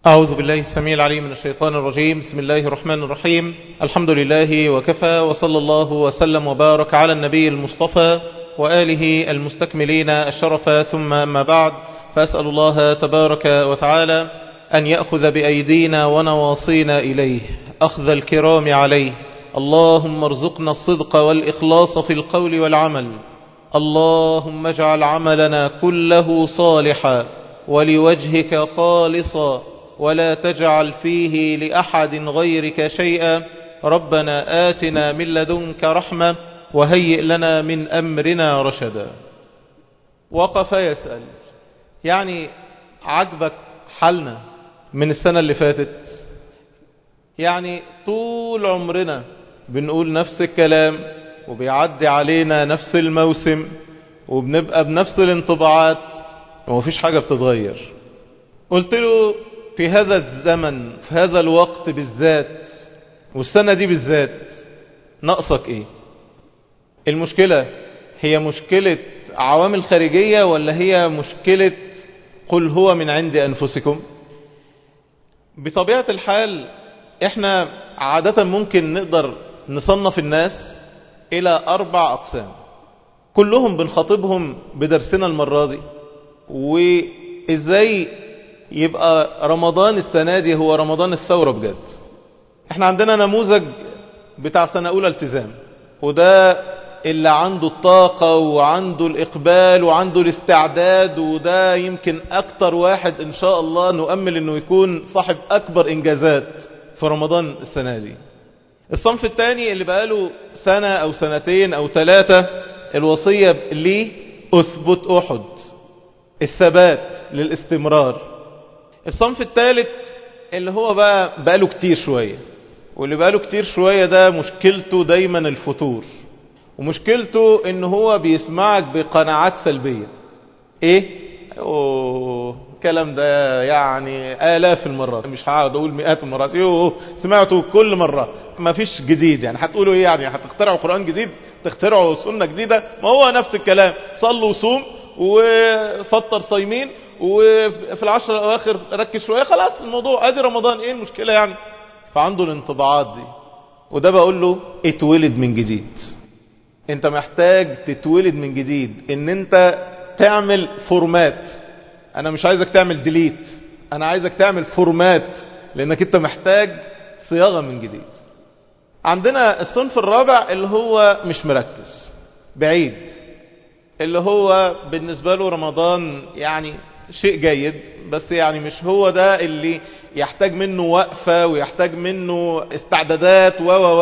أعوذ بالله السميع العليم من الشيطان الرجيم. بسم الله الرحمن الرحيم. الحمد لله وكفى، وصلى الله وسلم وبارك على النبي المصطفى وآله المستكملين الشرف، ثم ما بعد، فأسأل الله تبارك وتعالى أن يأخذ بأيدينا ونواصينا إليه أخذ الكرام عليه. اللهم ارزقنا الصدق والإخلاص في القول والعمل. اللهم اجعل عملنا كله صالحا ولوجهك خالصا، ولا تجعل فيه لأحد غيرك شيئا. ربنا آتنا من لدنك رحمة وهيئ لنا من أمرنا رشدا. وقف يسأل، يعني عجبك حالنا من السنة اللي فاتت؟ يعني طول عمرنا بنقول نفس الكلام، وبيعدي علينا نفس الموسم، وبنبقى بنفس الانطباعات، ومفيش حاجة بتتغير. قلت له في هذا الزمن، في هذا الوقت بالذات، والسنة دي بالذات، ناقصك ايه؟ المشكلة هي مشكلة عوامل خارجية، ولا هي مشكلة قل هو من عند أنفسكم؟ بطبيعة الحال احنا عادة ممكن نقدر نصنف الناس الى 4 أقسام، كلهم بنخاطبهم بدرسنا المرة دي، وازاي يبقى رمضان السنة دي هو رمضان الثورة بجد. احنا عندنا نموذج بتاع سنة أولى التزام، وده اللي عنده الطاقة وعنده الإقبال وعنده الاستعداد، وده يمكن أكتر واحد إن شاء الله نؤمل أنه يكون صاحب أكبر إنجازات في رمضان السنة دي. الصنف الثاني اللي بقاله سنة أو سنتين أو 3، الوصية ليه أثبت أحد، الثبات للاستمرار. الصنف الثالث اللي هو بقاله كتير شوية، واللي بقاله كتير شوية ده مشكلته دايما الفتور، ومشكلته ان هو بيسمعك بقناعات سلبية. ايه؟ الكلام ده يعني آلاف المرات، مش هقعد اقول مئات المرات. سمعته كل مرة، ما فيش جديد. يعني هتقولوا ايه؟ يعني هتخترعوا قرآن جديد، تخترعوا سنة جديدة؟ ما هو نفس الكلام، صلوا وصوم وفطر صايمين، وفي العشر الأواخر ركز شوية، خلاص الموضوع ادي رمضان، ايه المشكلة يعني؟ فعنده الانطباعات دي. وده بقول له اتولد من جديد. انت محتاج تتولد من جديد، ان انت تعمل فورمات. انا مش عايزك تعمل ديليت، انا عايزك تعمل فورمات، لانك انت محتاج صياغة من جديد. عندنا الصنف الرابع اللي هو مش مركز، بعيد، اللي هو بالنسبة له رمضان يعني شيء جيد، بس يعني مش هو ده اللي يحتاج منه وقفة ويحتاج منه استعدادات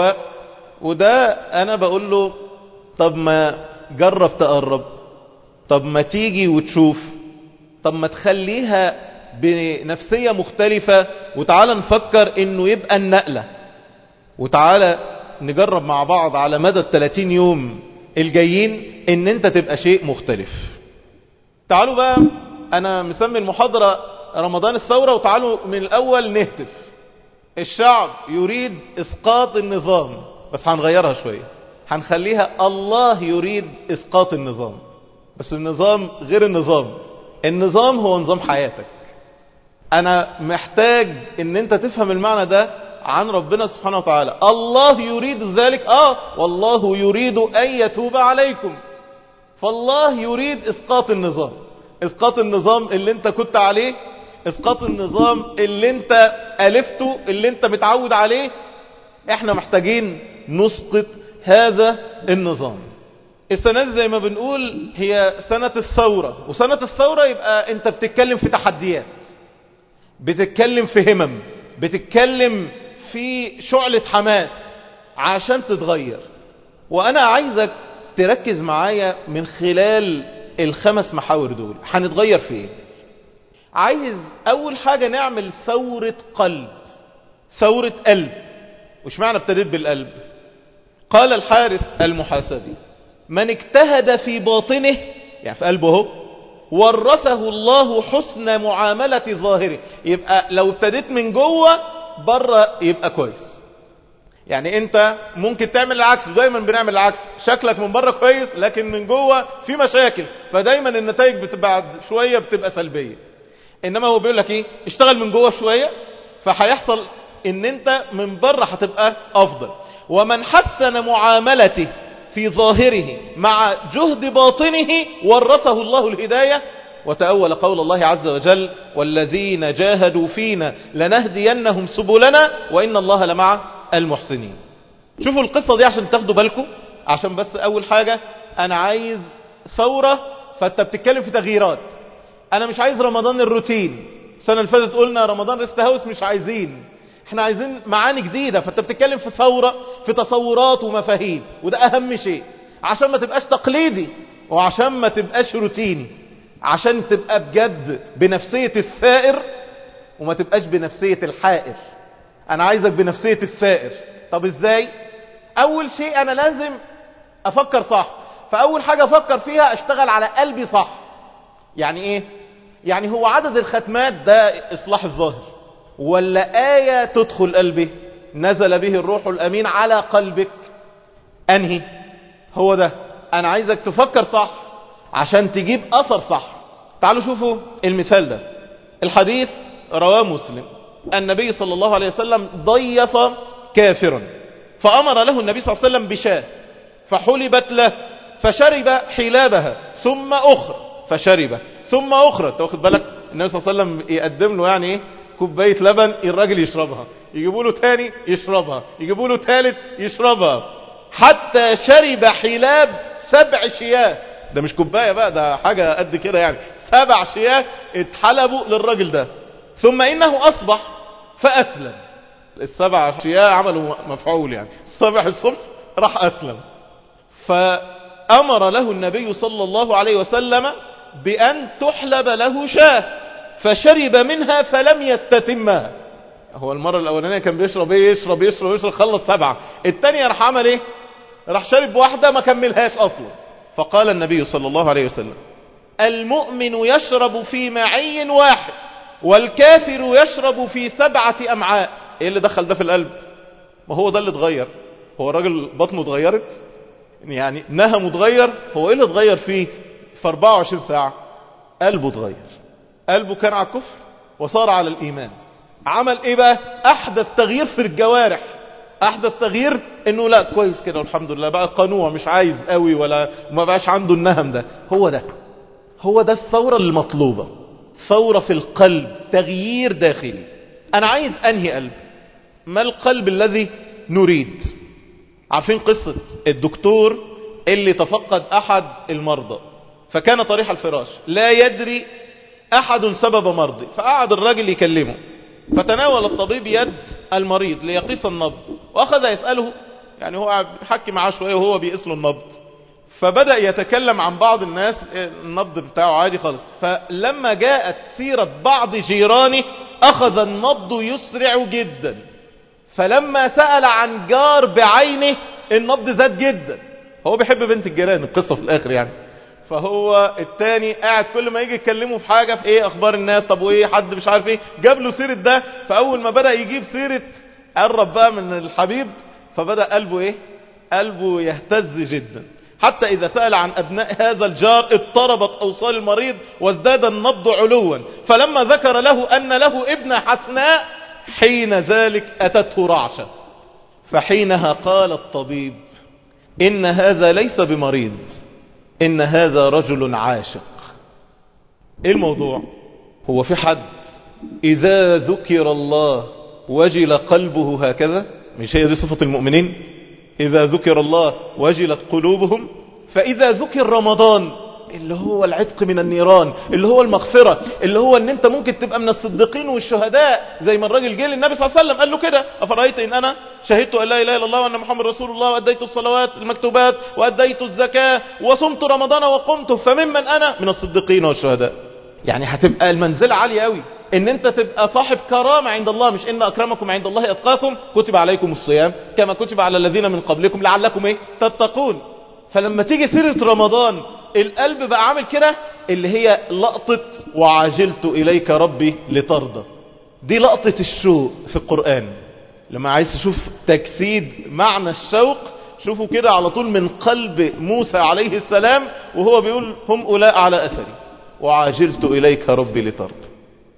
وده انا بقول له طب ما جرب تقرب، طب ما تيجي وتشوف، طب ما تخليها بنفسية مختلفة، وتعالى نفكر انه يبقى النقلة، وتعالى نجرب مع بعض على مدى 30 يوم الجايين ان انت تبقى شيء مختلف. تعالوا بقى، انا مسمي المحاضرة رمضان الثورة، وتعالوا من الاول نهتف. الشعب يريد اسقاط النظام، بس هنغيرها شوية، هنخليها الله يريد اسقاط النظام. بس النظام غير النظام، النظام هو نظام حياتك. انا محتاج ان انت تفهم المعنى ده عن ربنا سبحانه وتعالى. الله يريد ذلك، والله يريد ان يتوب عليكم. فالله يريد اسقاط النظام، اسقاط النظام اللي انت كنت عليه، اسقاط النظام اللي انت الفته، اللي انت متعود عليه. احنا محتاجين نسقط هذا النظام. السنة دي زي ما بنقول هي سنة الثورة، وسنة الثورة يبقى انت بتتكلم في تحديات، بتتكلم في همم، بتتكلم في شعلة حماس عشان تتغير. وانا عايزك تركز معايا من خلال ال5 محاور دول. هنتغير في ايه؟ عايز اول حاجة نعمل ثورة قلب، ثورة قلب. وش معنى ابتديت بالقلب؟ قال الحارث المحاسبي: من اجتهد في باطنه، يعني في قلبه هو، ورثه الله حسن معاملة ظاهره. يبقى لو ابتديت من جوه، بره يبقى كويس. يعني انت ممكن تعمل العكس، دايما بنعمل العكس، شكلك من بره كويس لكن من جوه في مشاكل، فدايما النتائج بتبقى شوية بتبقى سلبية. انما هو بيقول لك ايه؟ اشتغل من جوه شوية، فهيحصل ان انت من بره هتبقى افضل. ومن حسن معاملته في ظاهره مع جهد باطنه ورثه الله الهداية. وتأول قول الله عز وجل: والذين جاهدوا فينا لنهدينهم سبلنا وإن الله لمع المحسنين. شوفوا القصة دي عشان تاخدوا بالكم، عشان بس أول حاجة أنا عايز ثورة، فأنت بتتكلم في تغييرات. أنا مش عايز رمضان الروتين. السنة اللي فاتت قلنا رمضان ريست هاوس، مش عايزين، احنا عايزين معاني جديدة. فأنت بتتكلم في ثورة، في تصورات ومفاهيم، وده أهم شيء عشان ما تبقاش تقليدي وعشان ما تبقاش روتيني، عشان تبقى بجد بنفسية الثائر وما تبقاش بنفسية الحائر. أنا عايزك بنفسية الثائر. طب إزاي؟ أول شيء أنا لازم أفكر صح. فأول حاجة أفكر فيها أشتغل على قلبي صح. يعني إيه؟ يعني هو عدد الختمات ده إصلاح الظاهر، ولا آية تدخل قلبي نزل به الروح الأمين على قلبك؟ أنهي؟ هو ده. أنا عايزك تفكر صح عشان تجيب أثر صح. تعالوا شوفوا المثال ده. الحديث رواه مسلم. النبي صلى الله عليه وسلم ضيف كافرا، فأمر له النبي صلى الله عليه وسلم بشاة فحلبت له، فشرب حلابها، ثم أخرى فشرب، ثم أخرى. تاخد بالك النبي صلى الله عليه وسلم يقدم له يعني ايه؟ كوباية لبن، الراجل يشربها، يجيبوا له تاني يشربها، يجيبوا له ثالث يشربها، حتى شرب حلاب 7 شياه. ده مش كوباية بقى، ده حاجة قد كده يعني، 7 شياه اتحلبوا للراجل ده. ثم إنه أصبح فأسلم. 7 شياه عملوا مفعول يعني، الصبح الصبح راح أسلم. فأمر له النبي صلى الله عليه وسلم بأن تحلب له شاه، فشرب منها فلم يستتمها. هو المرة الأولانية كان بيشرب ايه؟ يشرب خلص 7. الثانية راح عمل ايه؟ راح شرب واحدة ما كملهاش أصلا. فقال النبي صلى الله عليه وسلم: المؤمن يشرب في معي واحد، والكافر يشرب في 7 أمعاء. ايه اللي دخل ده في القلب؟ ما هو ده اللي اتغير. هو الراجل بطنه اتغيرت يعني، نهمه اتغير. هو ايه اللي اتغير فيه في 24 ساعة؟ قلبه اتغير. قلبه كان على الكفر وصار على الإيمان. عمل ايه بقى؟ احدث تغيير في الجوارح. احدث تغيير انه لا كويس كده والحمد لله، بقى قنوع، مش عايز قوي ولا ما بقاش عنده النهم ده. هو ده الثورة المطلوبة، ثورة في القلب، تغيير داخلي. انا عايز انهي قلب. ما القلب الذي نريد؟ عارفين قصة الدكتور اللي تفقد احد المرضى، فكان طريح الفراش، لا يدري احد سبب مرضه، فقعد الراجل يكلمه، فتناول الطبيب يد المريض ليقيس النبض، واخذ يسأله، يعني هو حكي معاه شوية وهو بيقيس له النبض. فبدأ يتكلم عن بعض الناس، النبض بتاعه عادي خالص. فلما جاءت سيرة بعض جيرانه أخذ النبض يسرع جدا. فلما سأل عن جار بعينه النبض زاد جدا. هو بيحب بنت الجيران، القصة في الآخر يعني. فهو التاني قاعد كل ما يجي يتكلموا في حاجة، في ايه اخبار الناس، طب وايه حد مش عارف ايه، جاب له سيرة ده. فاول ما بدأ يجيب سيرة قرب بقى من الحبيب، فبدأ قلبه ايه؟ قلبه يهتز جدا. حتى اذا سأل عن ابناء هذا الجار اضطربت اوصال المريض وازداد النبض علوا. فلما ذكر له ان له ابنة حسناء، حين ذلك اتته رعشة. فحينها قال الطبيب: ان هذا ليس بمريض، إن هذا رجل عاشق. إيه الموضوع؟ هو في حد إذا ذكر الله وجل قلبه هكذا؟ مش هي دي صفة المؤمنين؟ إذا ذكر الله وجلت قلوبهم. فإذا ذكر رمضان، اللي هو العتق من النيران، اللي هو المغفرة، اللي هو ان انت ممكن تبقى من الصديقين والشهداء، زي ما الراجل جه للنبي صلى الله عليه وسلم قال له كده: أفرأيت إن أنا شهدت أن لا إله إلا الله وأن محمد رسول الله، وأديت الصلوات المكتوبات، وأديت الزكاة، وصمت رمضان وقمت، فممن أنا؟ من الصديقين والشهداء. يعني هتبقى المنزلة عالية قوي، ان انت تبقى صاحب كرامة عند الله. مش ان اكرمكم عند الله اتقاكم، كتب عليكم الصيام كما كتب على الذين من قبلكم لعلكم ايه؟ تتقون. فلما تيجي سيرة رمضان القلب بقى عامل كده، اللي هي لقطة وعاجلت إليك ربي لترضى. دي لقطة الشوق في القرآن. لما عايز تشوف تجسيد معنى الشوق، شوفوا كده على طول من قلب موسى عليه السلام وهو بيقول: هم أولاء على أثري وعاجلت إليك ربي لترضى.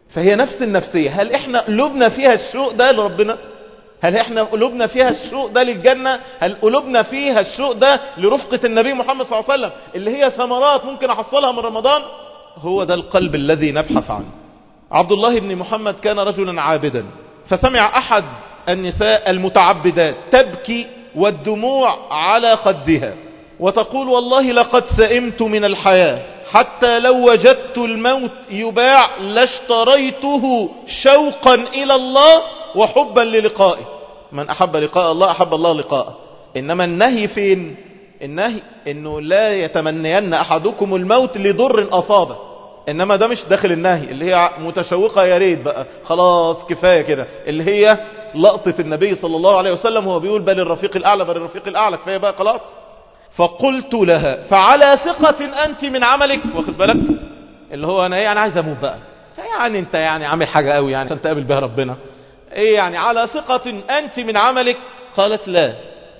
فهي نفس النفسية. هل احنا قلوبنا فيها الشوق ده لربنا؟ هل احنا قلوبنا فيها الشوق ده للجنة؟ هل قلوبنا فيها الشوق ده لرفقة النبي محمد صلى الله عليه وسلم اللي هي ثمرات ممكن احصلها من رمضان؟ هو ده القلب الذي نبحث عنه. عبد الله بن محمد كان رجلا عابدا، فسمع أحد النساء المتعبدات تبكي والدموع على خدها وتقول: والله لقد سئمت من الحياة، حتى لو وجدت الموت يباع لاشتريته شوقا إلى الله وحبا للقائه. من أحب لقاء الله أحب الله لقاءه. إنما النهي فين؟ النهي إنه لا يتمنين أحدكم الموت لضر أصابه. إنما ده مش داخل النهي اللي هي متشوقة يا ريت بقى خلاص كفاية كده، اللي هي لقطة النبي صلى الله عليه وسلم وهو بيقول: بل الرفيق الأعلى بل الرفيق الأعلى، كفاية بقى خلاص. فقلت لها: فعلى ثقة أنت من عملك، واخد بالك اللي هو أنا يعني عايز أموت بقى، يعني أنت يعني عامل حاجة قوي يعني عشان تقابل بها ربنا، إيه يعني على ثقة أنت من عملك؟ قالت: لا،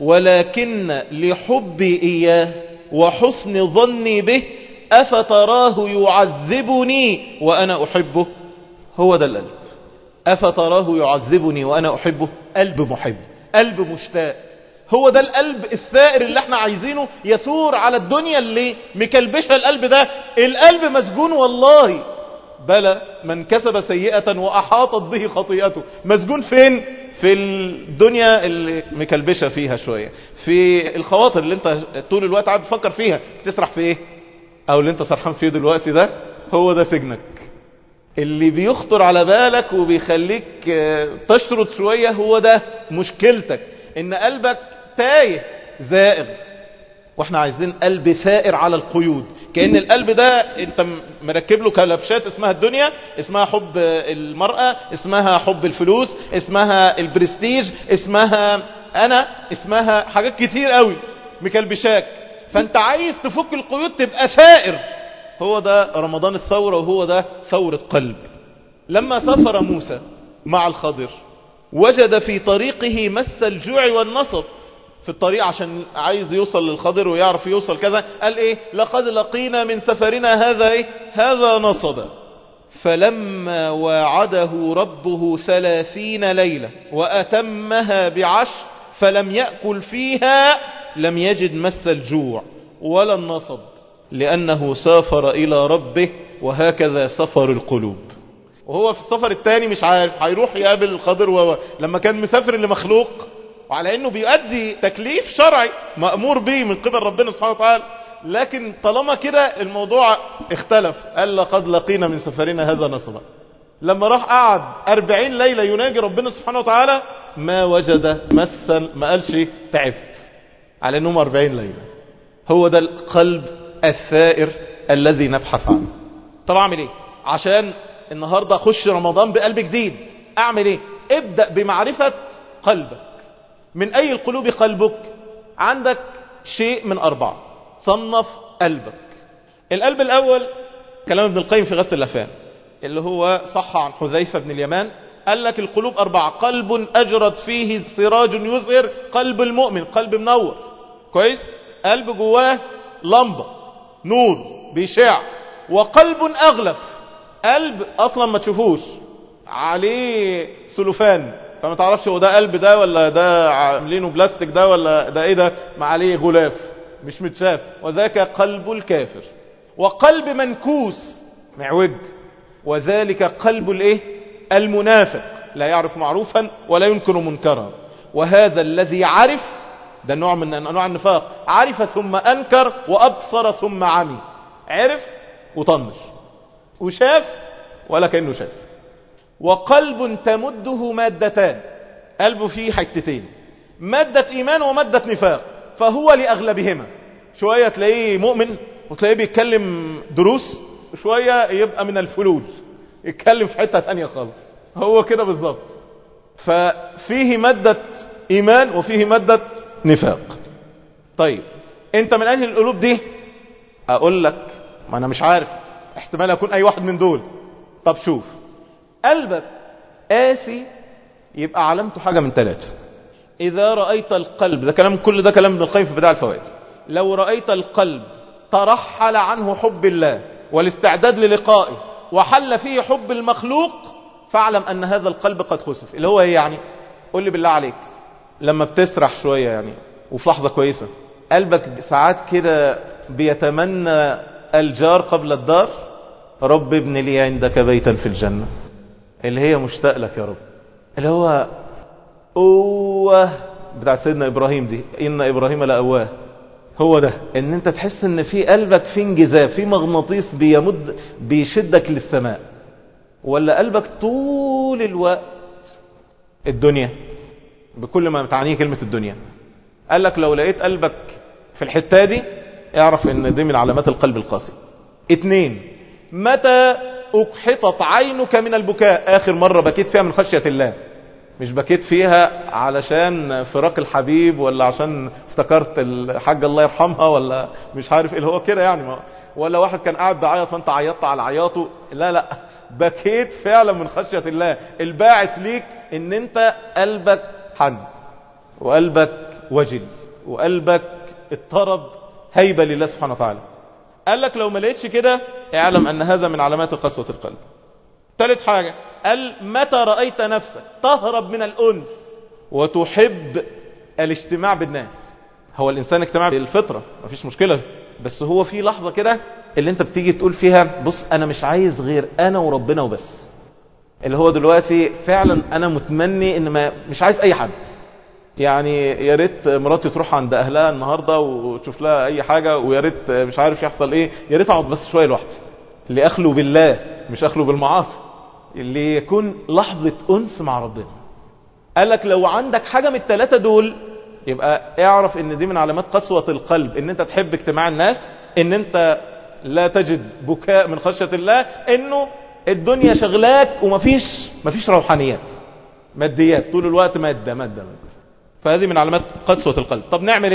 ولكن لحبي إياه وحسن ظني به أفتراه يعذبني وأنا أحبه. هو ده القلب. أفتراه يعذبني وأنا أحبه. قلب محب، قلب مشتاق. هو ده القلب الثائر اللي احنا عايزينه يثور على الدنيا اللي مكلبشها القلب ده. القلب مسجون والله. بلى من كسب سيئة وأحاطت به خطيئته. مسجون فين؟ في الدنيا اللي مكلبشة فيها شوية، في الخواطر اللي انت طول الوقت عاد بتفكر فيها، تسرح في ايه؟ او اللي انت سرحان فيه دلوقتي ده هو ده سجنك. اللي بيخطر على بالك وبيخليك تشرد شوية هو ده مشكلتك، ان قلبك تايه زائغ. واحنا عايزين قلب ثائر على القيود. كأن القلب ده انت مركب له كلبشات اسمها الدنيا، اسمها حب المرأة، اسمها حب الفلوس، اسمها البرستيج، اسمها انا، اسمها حاجات كتير قوي مكلبشاك. فانت عايز تفك القيود تبقى ثائر. هو ده رمضان الثورة، وهو ده ثورة قلب. لما سافر موسى مع الخضر وجد في طريقه مس الجوع والنصب في الطريق، عشان عايز يوصل للخضر ويعرف يوصل كذا. قال ايه؟ لقد لقينا من سفرنا هذا ايه؟ هذا نصبا. فلما واعده ربه 30 ليلة وأتمها ب10 فلم يأكل فيها لم يجد مس الجوع ولا النصب، لأنه سافر إلى ربه. وهكذا سفر القلوب. وهو في السفر الثاني مش عارف هيروح يقابل الخضر لما كان مسافر لمخلوق، وعلى انه بيؤدي تكليف شرعي مأمور به من قبل ربنا سبحانه وتعالى. لكن طالما كده الموضوع اختلف. قال: لقد لقينا من سفرنا هذا نصبا. لما راح قعد 40 ليلة يناجي ربنا سبحانه وتعالى ما وجد مسا، ما قالش تعبت، على انهم 40 ليلة. هو ده القلب الثائر الذي نبحث عنه. طب اعمل ايه عشان النهاردة اخش رمضان بقلب جديد؟ اعمل ايه؟ ابدأ بمعرفة قلبك. من اي القلوب قلبك؟ عندك شيء من 4. صنف قلبك. القلب الاول كلام ابن القيم في غث اللافان اللي هو صح عن حذيفة بن اليمان، قال لك القلوب 4: قلب اجرت فيه سراج يزهر، قلب المؤمن قلب منور كويس، قلب جواه لمبة نور بيشع. وقلب اغلف، قلب اصلا ما تشوفوش، عليه سلوفان فما تعرفش هو ده قلب ده ولا ده عاملينه بلاستيك ده ولا ده ايه ده، ما عليه غلاف مش متشاف. وذاك قلب الكافر. وقلب منكوس معوج، وذلك قلب الايه؟ المنافق، لا يعرف معروفا ولا ينكر منكرا. وهذا الذي عرف، ده نوع من انواع النفاق، عرف ثم انكر وابصر ثم عمي. عرف وطنش وشاف ولا كأنه شاف. وقلب تمده مادتان، قلبه فيه حتتين، مادة ايمان ومادة نفاق، فهو لأغلبهما. شوية تلاقيه مؤمن وتلاقيه بيتكلم دروس، شوية يبقى من الفلوس يتكلم في حتة تانية خالص. هو كده بالظبط. ففيه مادة ايمان وفيه مادة نفاق. طيب انت من اهل القلوب دي؟ اقول لك ما انا مش عارف، احتمال اكون اي واحد من دول. طب شوف، قلبك قاسي يبقى علامته حاجة من 3. إذا رأيت القلب، ده كلام، كل ده كلام ابن القيم في بداية الفوائد، لو رأيت القلب ترحل عنه حب الله والاستعداد للقائه وحل فيه حب المخلوق فاعلم أن هذا القلب قد خسف. اللي هو يعني قول لي بالله عليك، لما بتسرح شوية يعني وفي لحظة كويسة، قلبك ساعات كده بيتمنى الجار قبل الدار؟ رب ابن لي عندك بيتا في الجنة، اللي هي مشتاق لك يا رب، اللي هو أوه بتاع سيدنا إبراهيم دي، إن إبراهيم لأواه. هو ده ان انت تحس ان في قلبك في انجذاب، في مغناطيس بيشدك للسماء، ولا قلبك طول الوقت الدنيا بكل ما تعنيه كلمة الدنيا. قال لك لو لقيت قلبك في الحتة دي اعرف ان دي من علامات القلب القاسي. 2، متى اقحطت عينك من البكاء؟ اخر مرة بكيت فيها من خشية الله، مش بكيت فيها علشان فراق الحبيب، ولا عشان افتكرت الحاجة الله يرحمها، ولا مش عارف ايه اللي هو كده يعني، ولا واحد كان قاعد بعيط فانت عيطت على عياطه. لا، بكيت فعلا من خشية الله. الباعث ليك ان انت قلبك حن، وقلبك وجل، وقلبك اضطرب هيبة لله سبحانه وتعالى. قال لك لو ما لقيتش كده اعلم ان هذا من علامات قسوة القلب. 3 حاجة، قال متى رأيت نفسك تهرب من الأنس وتحب الاجتماع بالناس؟ هو الإنسان اجتماع بالفطرة مفيش مشكلة، بس هو في لحظة كده اللي انت بتيجي تقول فيها بص انا مش عايز غير انا وربنا وبس. اللي هو دلوقتي فعلا انا متمني ان مش عايز اي حد، يعني يا ريت مراتي تروح عند اهلها النهاردة وتشوف لها اي حاجة، ويا ريت مش عارف يحصل ايه، يا ريت اقعد بس شوية لوحدي، اللي اخلو بالله مش اخلو بالمعاصي، اللي يكون لحظة أنس مع ربنا. قال لك لو عندك حاجة من ال3 دول يبقى اعرف ان دي من علامات قسوة القلب، ان انت تحب اجتماع الناس، ان انت لا تجد بكاء من خشية الله، انه الدنيا شغلاك ومفيش روحانيات، ماديات طول الوقت، مادة. فهذه من علامات قسوة القلب. طب نعمل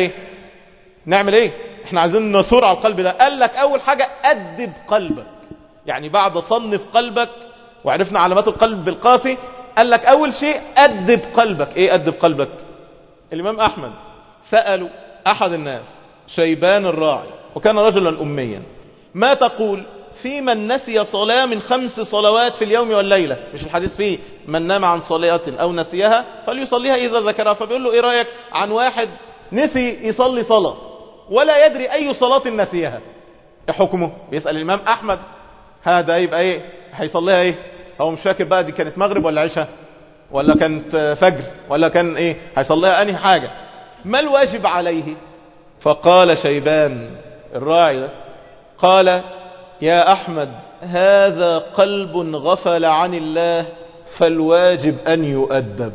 ايه؟ احنا عايزين نثور على القلب ده. قال لك اول حاجة أدب قلبك، يعني بعد صنف قلبك وعرفنا علامات القلب القاسي، قال لك اول شيء أدب قلبك. ايه أدب قلبك؟ الامام احمد سألوا احد الناس شيبان الراعي، وكان رجلا اميا، ما تقول في من نسي صلاة من 5 صلوات في اليوم والليلة؟ مش الحديث فيه من نام عن صلاة او نسيها فليصليها اذا ذكرها. فبيقول له ايه رأيك عن واحد نسي يصلي صلاة ولا يدري اي صلاة نسيها، ايه حكمه؟ بيسأل الامام احمد. هذا يبقى ايه؟ هيصليها ايه؟ هو مش فاكر بقى دي كانت مغرب ولا عشاء ولا كانت فجر ولا كان ايه، هيصليها انهي حاجة؟ ما الواجب عليه؟ فقال شيبان الراعي ده، قال يا احمد هذا قلب غفل عن الله فالواجب ان يؤدب.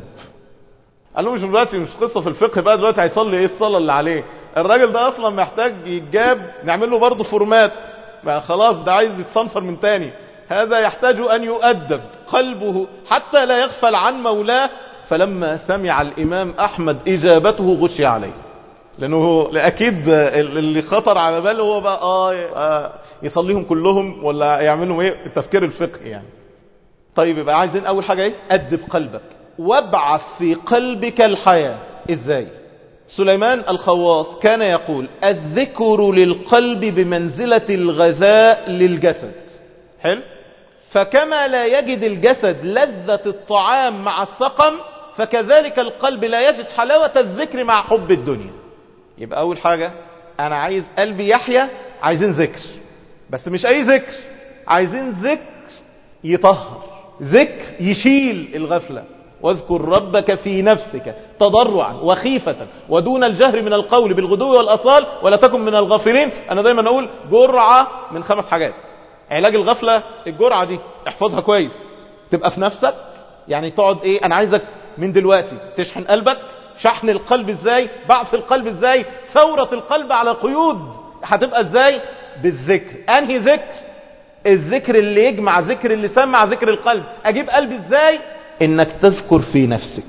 قال له مش دلوقتي، مش قصة في الفقه بقى دلوقتي هيصلي ايه الصلاة اللي عليه، الراجل ده اصلا محتاج يتجاب، نعمل له برضه فورمات بقى، خلاص ده عايز يتصنفر من تاني. هذا يحتاج أن يؤدب قلبه حتى لا يغفل عن مولاه. فلما سمع الإمام أحمد إجابته غشي عليه، لأنه أكيد اللي خطر على باله هو بقى يصليهم كلهم ولا يعملهم ايه، التفكير الفقهي يعني. طيب يبقى عايزين أول حاجة ايه؟ أدب قلبك وابعث في قلبك الحياة. ازاي؟ سليمان الخواص كان يقول الذكر للقلب بمنزلة الغذاء للجسد. حلو؟ فكما لا يجد الجسد لذة الطعام مع السقم، فكذلك القلب لا يجد حلاوة الذكر مع حب الدنيا. يبقى أول حاجة أنا عايز قلبي يحيا، عايزين ذكر، بس مش أي ذكر، عايزين ذكر يطهر، ذكر يشيل الغفلة. واذكر ربك في نفسك تضرعا وخيفة ودون الجهر من القول بالغدو والأصال ولا تكن من الغافلين. أنا دايما أقول جرعة من 5 حاجات. علاج الغفلة الجرعة دي احفظها كويس، تبقى في نفسك، يعني تقعد ايه، انا عايزك من دلوقتي تشحن قلبك. شحن القلب ازاي؟ بعث القلب ازاي؟ ثورة القلب على قيود هتبقى ازاي؟ بالذكر. انهي ذكر؟ الذكر اللي يجمع ذكر اللسان مع ذكر القلب. اجيب قلبي ازاي؟ انك تذكر في نفسك،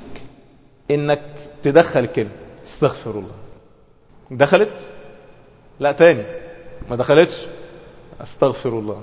انك تدخل كلمة استغفر الله. دخلت؟ لا تاني، ما دخلتش، استغفر الله.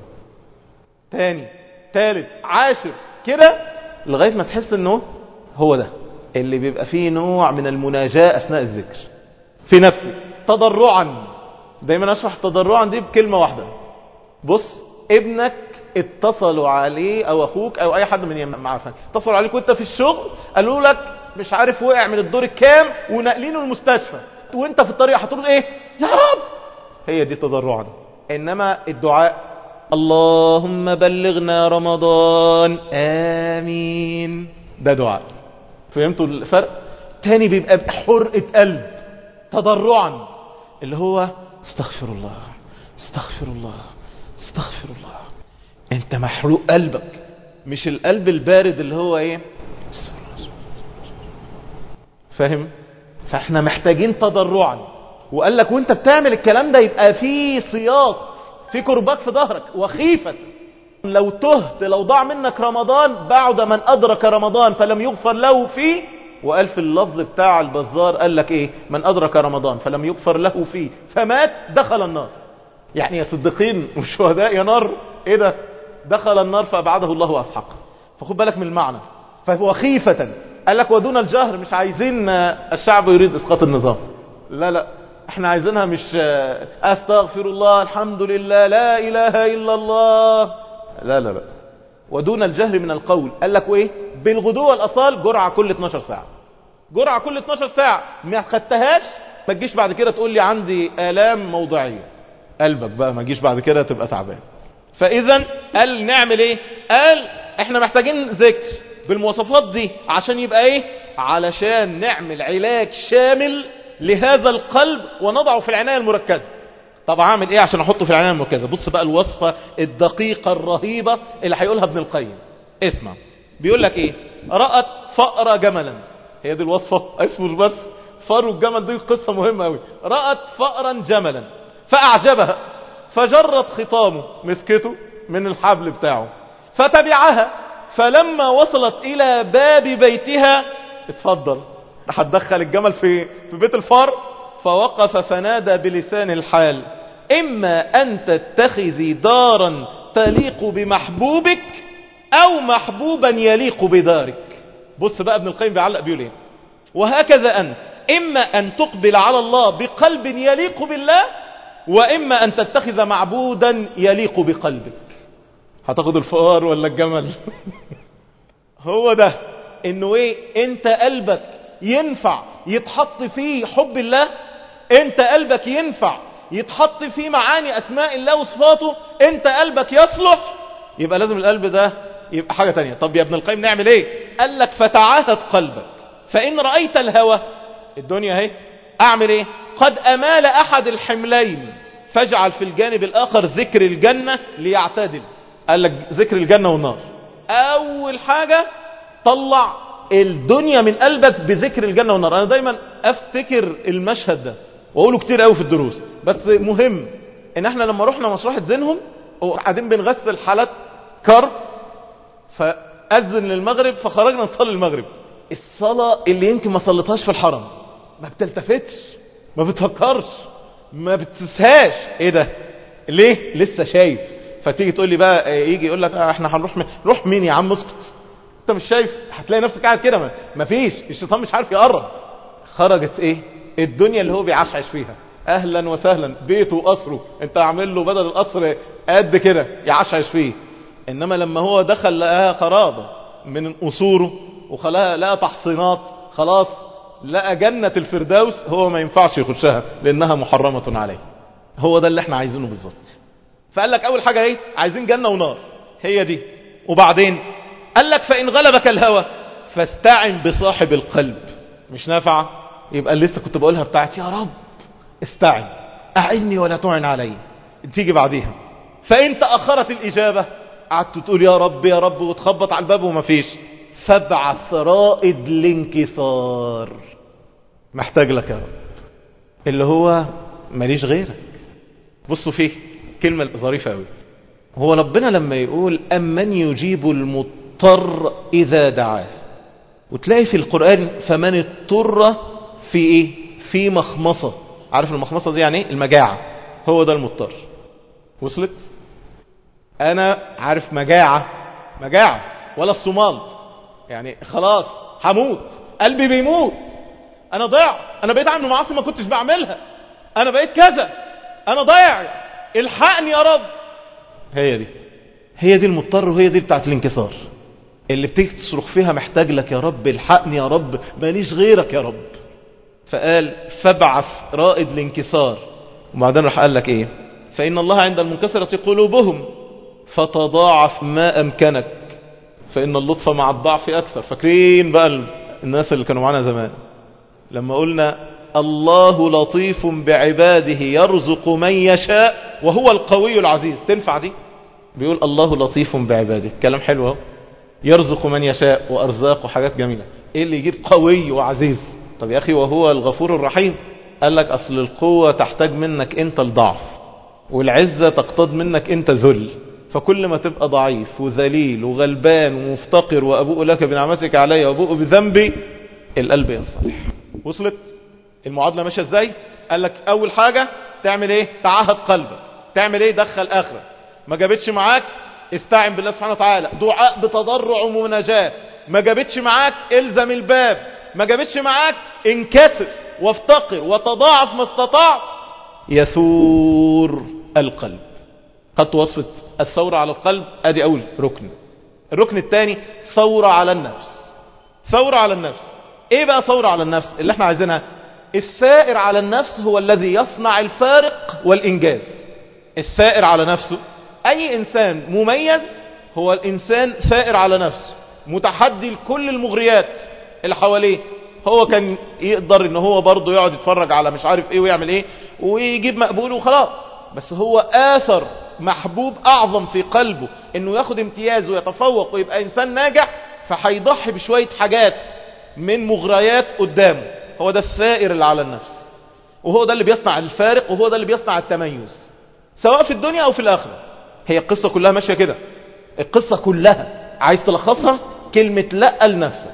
تاني، تالت، عاشر، كده لغاية ما تحس انه هو ده اللي بيبقى فيه نوع من المناجاة اثناء الذكر في نفسك. تضرعا، دايما اشرح تضرعا دي بكلمة واحدة. بص، ابنك اتصلوا عليه او اخوك او اي حد من معرفة اتصلوا عليك وانت في الشغل قالوا لك مش عارف وقع من الدور الكام ونقلينه المستشفى، وانت في الطريق هتقول ايه؟ يا رب. هي دي تضرعا. انما الدعاء اللهم بلغنا رمضان آمين، ده دعاء. فهمتوا الفرق؟ تاني بيبقى بحرقة قلب تضرعا، اللي هو استغفر الله استغفر الله استغفر الله. انت محروق قلبك، مش القلب البارد اللي هو ايه، فاهم؟ فاحنا محتاجين تضرعا. وقال لك وانت بتعمل الكلام ده يبقى في صياط، في كرباك في ظهرك، وخيفة لو تهت، لو ضاع منك رمضان، بعد من أدرك رمضان فلم يغفر له فيه. وقال في اللفظ بتاع البزار قال لك ايه؟ من أدرك رمضان فلم يغفر له فيه فمات دخل النار. يعني يا صديقين والشهداء يا نار، ايه ده؟ دخل النار فأبعده الله وأسحقه. فخد بالك من المعنى. فهو خيفة. قال لك ودون الجهر، مش عايزين الشعب يريد إسقاط النظام، لا لا، احنا عايزينها مش استغفر الله الحمد لله لا اله الا الله، لا لا لا. ودون الجهر من القول. قال لك وايه؟ بالغدو والاصال، جرعة كل 12 ساعة، جرعة كل 12 ساعة. ما خدتهاش ما تجيش بعد كده تقول لي عندي آلام موضعية، قلبك بقى ما تجيش بعد كده تبقى تعبان. فاذا قال نعمل ايه؟ قال احنا محتاجين ذكر بالمواصفات دي عشان يبقى ايه؟ علشان نعمل علاج شامل لهذا القلب ونضعه في العناية المركزة. طب اعمل ايه عشان احطه في العناية المركزة؟ بص بقى الوصفة الدقيقة الرهيبة اللي هيقولها ابن القيم. اسمع، بيقول لك ايه؟ رأت فأر جملا، هي دي الوصفة، اسمه بس فأر الجمل. دي قصة مهمة قوي. رأت فأرا جملا فأعجبها فجرت خطامه، مسكته من الحبل بتاعه فتبعها، فلما وصلت إلى باب بيتها، اتفضل هتدخل الجمل في بيت الفار، فوقف فنادى بلسان الحال إما أن تتخذي دارا تليق بمحبوبك أو محبوبا يليق بدارك. بص بقى ابن القيم بيعلق بيقول ايه؟ وهكذا أنت إما أن تقبل على الله بقلب يليق بالله، وإما أن تتخذ معبودا يليق بقلبك. هتاخد الفار ولا الجمل؟ هو ده انه ايه؟ انت قلبك ينفع يتحط فيه حب الله؟ انت قلبك ينفع يتحط فيه معاني اسماء الله وصفاته؟ انت قلبك يصلح؟ يبقى لازم القلب ده يبقى حاجة تانية. طب يا ابن القيم نعمل ايه؟ قال لك فتعاهد قلبك، فان رأيت الهوى، الدنيا اهي، اعمل ايه؟ قد امال احد الحملين فاجعل في الجانب الاخر ذكر الجنة ليعتدل. قال لك ذكر الجنة والنار. اول حاجة طلع الدنيا من قلبك بذكر الجنة والنار. انا دايما افتكر المشهد ده واقوله كتير قوي في الدروس، بس مهم ان احنا لما رحنا مشرحة زينهم وقاعدين بنغسل حالات كرب، فأذن للمغرب فخرجنا نصلي المغرب. الصلاة اللي يمكن ما صليتهاش في الحرم، ما بتلتفتش، ما بتفكرش، ما بتسهاش. ايه ده؟ ليه؟ لسه شايف. فتيجي تقول لي بقى، يجي يقول لك احنا هنروح روح مين يا عم؟ اسكت، انت مش شايف؟ هتلاقي نفسك قاعد كده، ما فيش، الشيطان مش عارف يقرب. خرجت ايه؟ الدنيا اللي هو بيعشعش فيها. اهلا وسهلا، بيته وقصره، انت عامل له بدل القصر قد كده يعشعش فيه. انما لما هو دخل لقاها خرابة من قصوره، وخلاها لقى تحصينات، خلاص لقى جنة الفردوس، هو ما ينفعش يخشها لانها محرمة عليه. هو ده اللي احنا عايزينه بالظبط. فقال لك اول حاجة ايه؟ عايزين جنة ونار، هي دي. وبعدين قال لك فإن غلبك الهوى فاستعن بصاحب القلب. مش نافعة؟ يبقى اللي لسه كنت بقولها بتاعت يا رب استعن، أعني ولا تعن علي، تيجي بعديها. فإن تأخرت الإجابة، قعدت تقول يا رب يا رب وتخبط على الباب وما فيش، فابعث رائد الانكسار، محتاج لك يا رب، اللي هو ماليش غيرك. بصوا فيه كلمة ظريفة قوي. هو ربنا لما يقول أمن يجيب المضطر إذا دعاه، وتلاقي في القرآن فمن اضطر في إيه؟ في مخمصة. عارف المخمصة دي يعني إيه؟ المجاعة، هو ده المضطر. وصلت؟ أنا عارف مجاعة ولا الصومال، يعني خلاص هموت، قلبي بيموت، أنا ضيع، أنا بقيت أعمل معاصي ما كنتش بعملها، أنا بقيت كذا، أنا ضيع، الحقني يا رب. هي دي المضطر وهي دي بتاعت الانكسار، اللي بتصرخ فيها محتاج لك يا رب، الحقني يا رب، ماليش غيرك يا رب. فقال فابعث رائد الانكسار. وبعدين راح قال لك ايه؟ فإن الله عند المنكسرة قلوبهم فتضاعف ما أمكنك فإن اللطف مع الضعف أكثر. فاكرين بقى الناس اللي كانوا معنا زمان لما قلنا الله لطيف بعباده يرزق من يشاء وهو القوي العزيز؟ تنفع دي؟ بيقول الله لطيف بعباده، كلام حلو اهو، يرزق من يشاء وأرزاق وحاجات جميلة. ايه اللي يجيب قوي وعزيز؟ طب يا أخي وهو الغفور الرحيم. قال لك أصل القوة تحتاج منك أنت الضعف، والعزة تقتض منك أنت ذل. فكل ما تبقى ضعيف وذليل وغلبان ومفتقر وأبوء لك بنعمتك علي وأبوء بذنبي، القلب ينصلح. وصلت المعادلة ماشية ازاي؟ قال لك أول حاجة تعمل ايه؟ تعهد قلبك. تعمل ايه؟ دخل آخرة. ما جابتش معاك استعن بالله سبحانه وتعالى، دعاء بتضرع ومناجاة. ما جابتش معاك الزم الباب. ما جابتش معاك انكسر وافتقر وتضاعف ما استطعت. يثور القلب. قد وصفة الثورة على القلب، ادي اول ركن. الركن الثاني ثورة على النفس. ثورة على النفس. ايه بقى ثورة على النفس اللي احنا عايزينها؟ الثائر على النفس هو الذي يصنع الفارق والانجاز. الثائر على نفسه، اي انسان مميز هو الانسان ثائر على نفسه، متحدي لكل المغريات اللي حواليه. هو كان يقدر ان هو برضه يقعد يتفرج على مش عارف ايه ويعمل ايه ويجيب مقبول وخلاص، بس هو آثر محبوب اعظم في قلبه انه ياخد امتياز ويتفوق ويبقى انسان ناجح، فهيضحي بشوية حاجات من مغريات قدامه. هو ده الثائر اللي على النفس، وهو ده اللي بيصنع الفارق، وهو ده اللي بيصنع التميز سواء في الدنيا او في الاخرة. هي القصة كلها ماشية كده. القصة كلها عايز تلخصها كلمة لا لنفسك.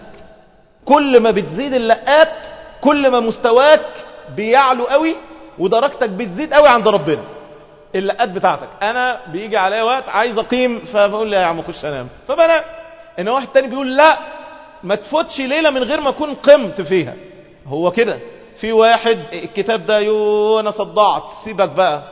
كل ما بتزيد اللقات كل ما مستواك بيعلو قوي ودرجتك بتزيد قوي عند ربنا. اللقات بتاعتك، انا بيجي عليا وقت عايز اقيم فبقول لي يا عم اخش انام فبنام. ان واحد تاني بيقول لا ما تفوتش ليلة من غير ما اكون قمت فيها. هو كده. في واحد الكتاب ده انا صدعت سيبك بقى.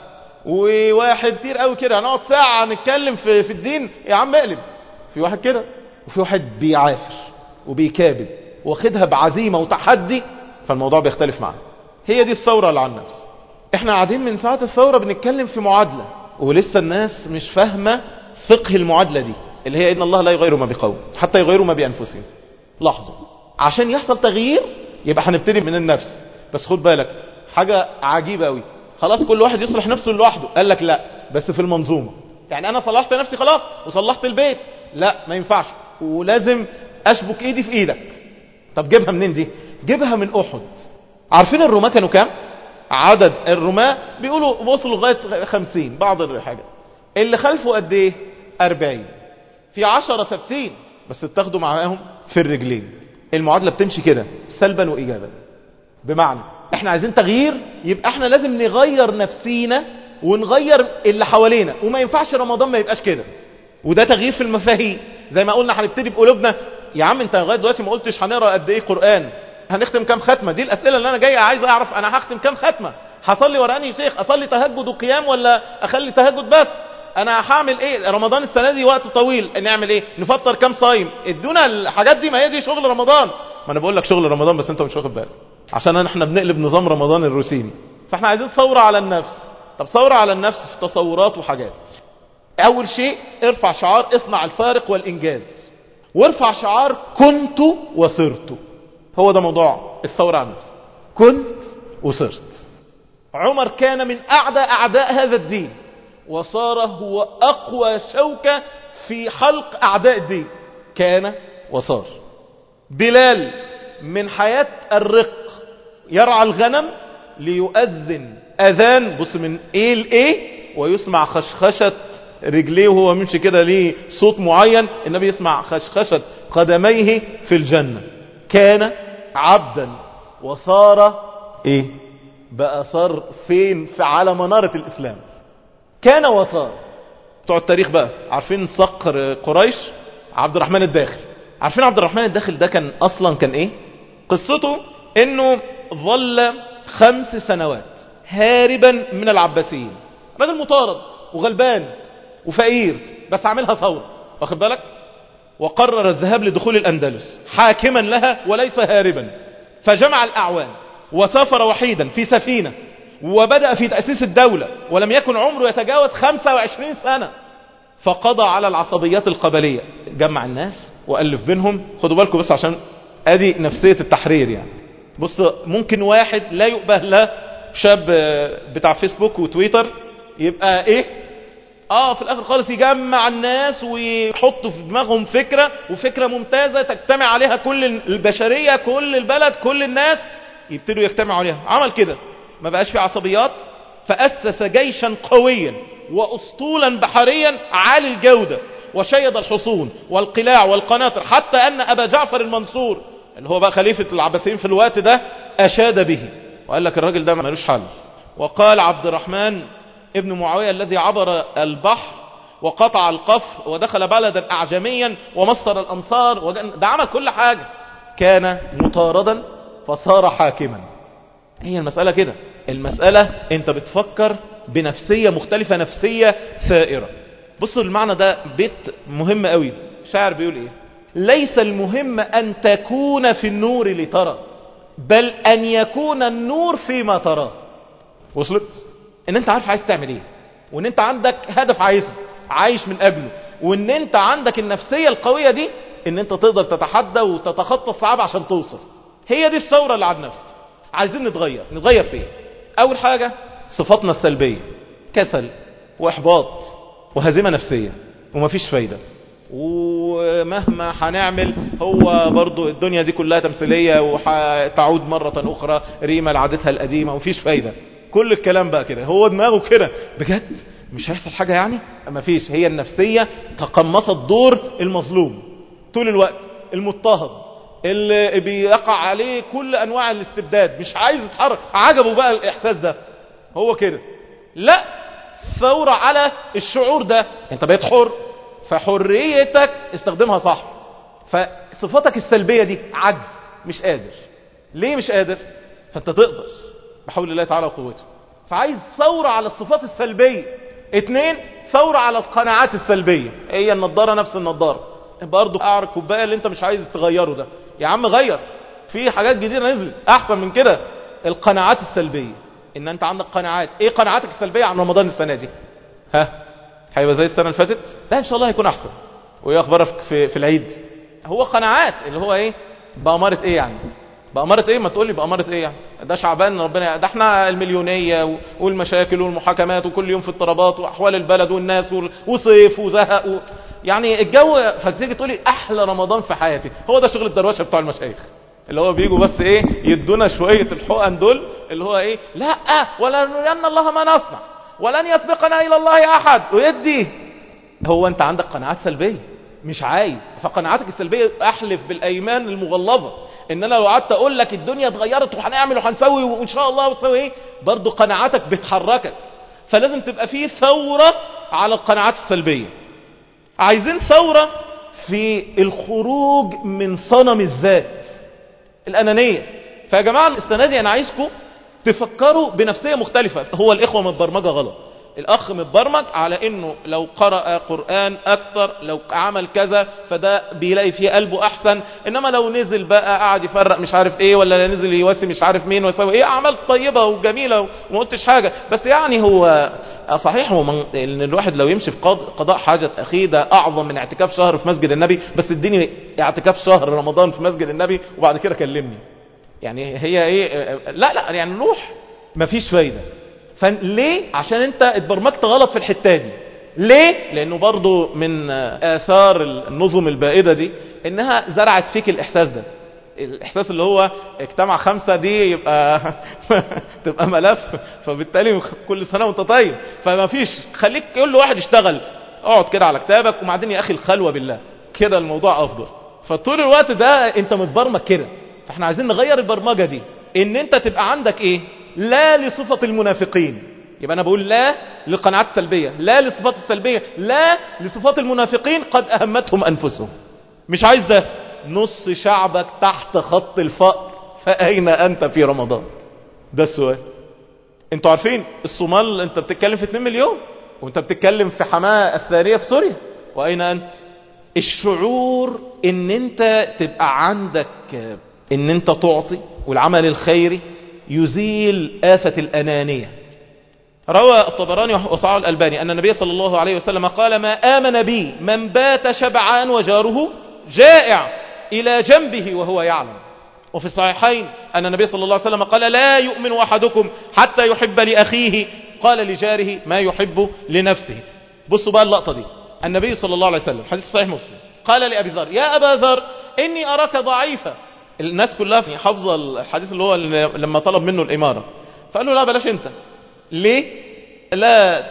وواحد كتير قوي كده هنقعد ساعة نتكلم في الدين، يا عم اقلب. في واحد كده. وفي واحد بيعافر وبيكابد واخدها بعزيمة وتحدي، فالموضوع بيختلف معاه. هي دي الثورة اللي على النفس. احنا قاعدين من ساعة الثورة بنتكلم في معادلة، ولسه الناس مش فاهمة فقه المعادلة دي اللي هي ان الله لا يغير ما بقوم حتى يغيروا ما بأنفسهم. لاحظوا، عشان يحصل تغيير يبقى هنبتدي من النفس. بس خد بالك حاجة عجيبة قوي. خلاص كل واحد يصلح نفسه لوحده، قال لك لا بس في المنظومة. يعني انا صلحت نفسي خلاص وصلحت البيت، لا ما ينفعش، ولازم اشبك ايدي في ايدك. طب جيبها منين دي؟ جيبها من احد. عارفين الرماة كانوا كام؟ عدد الرماة بيقولوا وصلوا لغاية 50 بعض الحاجة. اللي خلفه قد ايه؟ 40. في 10 ثابتين بس اتاخدوا معاهم في الرجلين. المعادلة بتمشي كده سلبا وإيجابا. بمعنى احنا عايزين تغيير، يبقى احنا لازم نغير نفسينا ونغير اللي حوالينا، وما ينفعش رمضان ما يبقاش كده. وده تغيير في المفاهيم. زي ما قلنا هنبتدي بقلوبنا. يا عم انت لغايه دلوقتي ما قلتش هنقرا قد ايه قرآن، هنختم كام ختمة. دي الأسئلة اللي انا جاي عايز اعرف. انا هختم كام ختمة؟ هصلي وراني يا شيخ؟ اصلي تهجد وقيام ولا اخلي تهجد بس؟ انا هعمل ايه؟ رمضان السنة دي وقت طويل، نعمل ايه؟ نفطر كام صايم؟ ادونا الحاجات دي، ما هي دي شغل رمضان. ما انا بقول لك شغل رمضان بس انت مش واخد بالك، عشان احنا بنقلب نظام رمضان الروتيني. فاحنا عايزين ثورة على النفس. طب ثورة على النفس في تصورات وحاجات. اول شيء ارفع شعار اصنع الفارق والانجاز، وارفع شعار كنت وصرت. هو ده موضوع الثورة على النفس. كنت وصرت. عمر كان من اعداء هذا الدين، وصار هو اقوى شوكة في حلق اعداء الدين. كان وصار. بلال من حياة الرق يرعى الغنم ليؤذن اذان، بص من ايه لايه، ويسمع خشخشة رجليه وهو ممشي كده ليه صوت معين، النبي يسمع خشخشة قدميه في الجنة. كان عبدا وصار ايه بقى؟ صار فين؟ في على منارة الاسلام. كان وصار. بتوع التاريخ بقى عارفين صقر قريش عبد الرحمن الداخل. عارفين عبد الرحمن الداخل ده كان اصلا كان ايه قصته؟ انه ظل 5 سنوات هاربا من العباسيين. راجل مطارد وغلبان وفقير بس عاملها ثورة، واخد بالك؟ وقرر الذهاب لدخول الأندلس حاكما لها وليس هاربا، فجمع الأعوان وسافر وحيدا في سفينة وبدأ في تأسيس الدولة، ولم يكن عمره يتجاوز 25 سنة. فقضى على العصبيات القبلية، جمع الناس وألف بينهم. خدوا بالكم بس عشان ادي نفسية التحرير يعني. بص، ممكن واحد لا يؤبه له، شاب بتاع فيسبوك وتويتر، يبقى ايه في الاخر خالص يجمع الناس ويحط في دماغهم فكرة، وفكرة ممتازة تجتمع عليها كل البشرية، كل البلد، كل الناس يبتدوا يجتمعوا عليها. عمل كده، ما بقاش في عصبيات، فأسس جيشا قويا وأسطولا بحريا عالي الجودة، وشيد الحصون والقلاع والقناطر، حتى أن أبا جعفر المنصور اللي هو بقى خليفة العباسيين في الوقت ده أشاد به وقال لك الراجل ده ملوش حل. وقال عبد الرحمن ابن معاوية الذي عبر البحر وقطع القفر ودخل بلدا أعجميا ومصر الأمصار، ده عمل كل حاجة، كان مطاردا فصار حاكما. هي المسألة كده، المسألة انت بتفكر بنفسية مختلفة، نفسية ثائرة. بصوا المعنى ده بيت مهم قوي. شاعر بيقول ايه؟ ليس المهم ان تكون في النور لترى، بل ان يكون النور فيما ترى. وصلت؟ ان انت عارف عايز تعمل ايه، وان انت عندك هدف عايزه عايش من قبله، وان انت عندك النفسية القوية دي ان انت تقدر تتحدى وتتخطى الصعاب عشان توصل. هي دي الثورة اللي عن نفسك. عايزين نتغير في ايه؟ اول حاجة صفاتنا السلبية، كسل واحباط وهزيمة نفسية ومفيش فايدة، ومهما هنعمل هو برضو الدنيا دي كلها تمثيلية وتعود مرة اخرى ريما لعادتها القديمة ومفيش فايدة. كل الكلام بقى كده، هو دماغه كده بجد، مش هيحصل حاجة يعني. مفيش. هي النفسية تقمصت دور المظلوم طول الوقت، المضطهد اللي بيقع عليه كل انواع الاستبداد، مش عايز يتحرك، عجبه بقى الاحساس ده، هو كده. لا، ثورة على الشعور ده، انت بقيت حر، فحريتك استخدمها صح. فصفاتك السلبية دي عجز، مش قادر. ليه مش قادر؟ فانت تقدر بحول الله تعالى وقوته. فعايز ثورة على الصفات السلبية. 2، ثورة على القناعات السلبية. هي النضارة نفس النضارة، برضو قعر الكوباية اللي انت مش عايز تغيره ده، يا عم غير، في حاجات جديدة نزلت احسن من كده. القناعات السلبية، ان انت عندك قناعات. ايه قناعاتك السلبية عن رمضان السنة دي؟ هيبقى زي السنة اللي فاتت؟ لا، ان شاء الله هيكون احسن. وايه اخبارك في العيد؟ هو قناعات اللي هو ايه؟ بأمارة ايه يعني؟ بأمارة ايه؟ ما تقولي بأمارة ايه يعني؟ ده شعبان ربنا، ده احنا المليونية والمشاكل والمحاكمات وكل يوم في اضطرابات واحوال البلد والناس وصيف وزهق يعني الجو. فتيجي تقولي احلى رمضان في حياتي. هو ده شغل الدروشه بتوع المشايخ، اللي هو بيجوا بس ايه، يدونا شوية الحقن دول، اللي هو ايه، لا ولا نرين الله ما نصنع ولن يسبقنا الى الله احد، ويدي. هو انت عندك قناعات سلبية مش عايز، فقناعاتك السلبية احلف بالايمان المغلظة ان انا لو قعدت اقول لك الدنيا اتغيرت وهنعمل وهنسوي وان شاء الله وتسوي ايه، برضو قناعاتك بتحركك. فلازم تبقى فيه ثورة على القناعات السلبية. عايزين ثورة في الخروج من صنم الذات الأنانية. فيا جماعة السنة دي أنا عايزكم تفكروا بنفسية مختلفة. هو الإخوة متبرمجة غلط. الأخ متبرمج على إنه لو قرأ قرآن أكتر، لو عمل كذا فده بيلاقي فيه قلبه أحسن، إنما لو نزل بقى قاعد يفرق مش عارف إيه، ولا نزل يواسي مش عارف مين ويسوي إيه، أعمال طيبة وجميلة وما قلتش حاجة. بس يعني هو صحيح هو إن الواحد لو يمشي في قضاء حاجة أخيه ده أعظم من اعتكاف شهر في مسجد النبي. بس اديني اعتكاف شهر رمضان في مسجد النبي وبعد كده كلمني. يعني هي إيه؟ لا يعني نروح مفيش فايدة. فليه؟ عشان انت اتبرمجت غلط في الحتة دي. ليه؟ لانه برضو من اثار النظم البائدة دي انها زرعت فيك الاحساس ده، الاحساس اللي هو اجتمع 5 دي يبقى تبقى ملف، فبالتالي كل سنة وانت طيب. فما فيش، خليك كل واحد يشتغل، اقعد كده على كتابك، وبعدين يا اخي الخلوة بالله كده الموضوع افضل. فطول الوقت ده انت متبرمج كده. فاحنا عايزين نغير البرمجة دي، ان انت تبقى عندك ايه؟ لا لصفة المنافقين. يبقى انا بقول لا للقناعات السلبية، لا للصفات السلبية، لا لصفات المنافقين قد اهمتهم انفسهم. مش عايز ده. نص شعبك تحت خط الفقر، فاين انت في رمضان؟ ده السؤال. انتوا عارفين الصومال انت بتتكلم في 2 مليون، وانت بتتكلم في حماة الثانية في سوريا وأين أنت؟ الشعور ان انت تبقى عندك ان انت تعطي، والعمل الخيري يزيل آفة الأنانية. روى الطبراني وصححه الألباني أن النبي صلى الله عليه وسلم قال: ما آمن بي من بات شبعان وجاره جائع إلى جنبه وهو يعلم. وفي الصحيحين أن النبي صلى الله عليه وسلم قال: لا يؤمن أحدكم حتى يحب لأخيه قال لجاره ما يحب لنفسه. بصوا بقى اللقطة دي، النبي صلى الله عليه وسلم حديث صحيح مسلم قال لأبي ذر: يا أبا ذر إني أراك ضعيفا. الناس كلها حافظة الحديث اللي هو لما طلب منه الإمارة، فقال له: لا بلاش انت. ليه؟ لا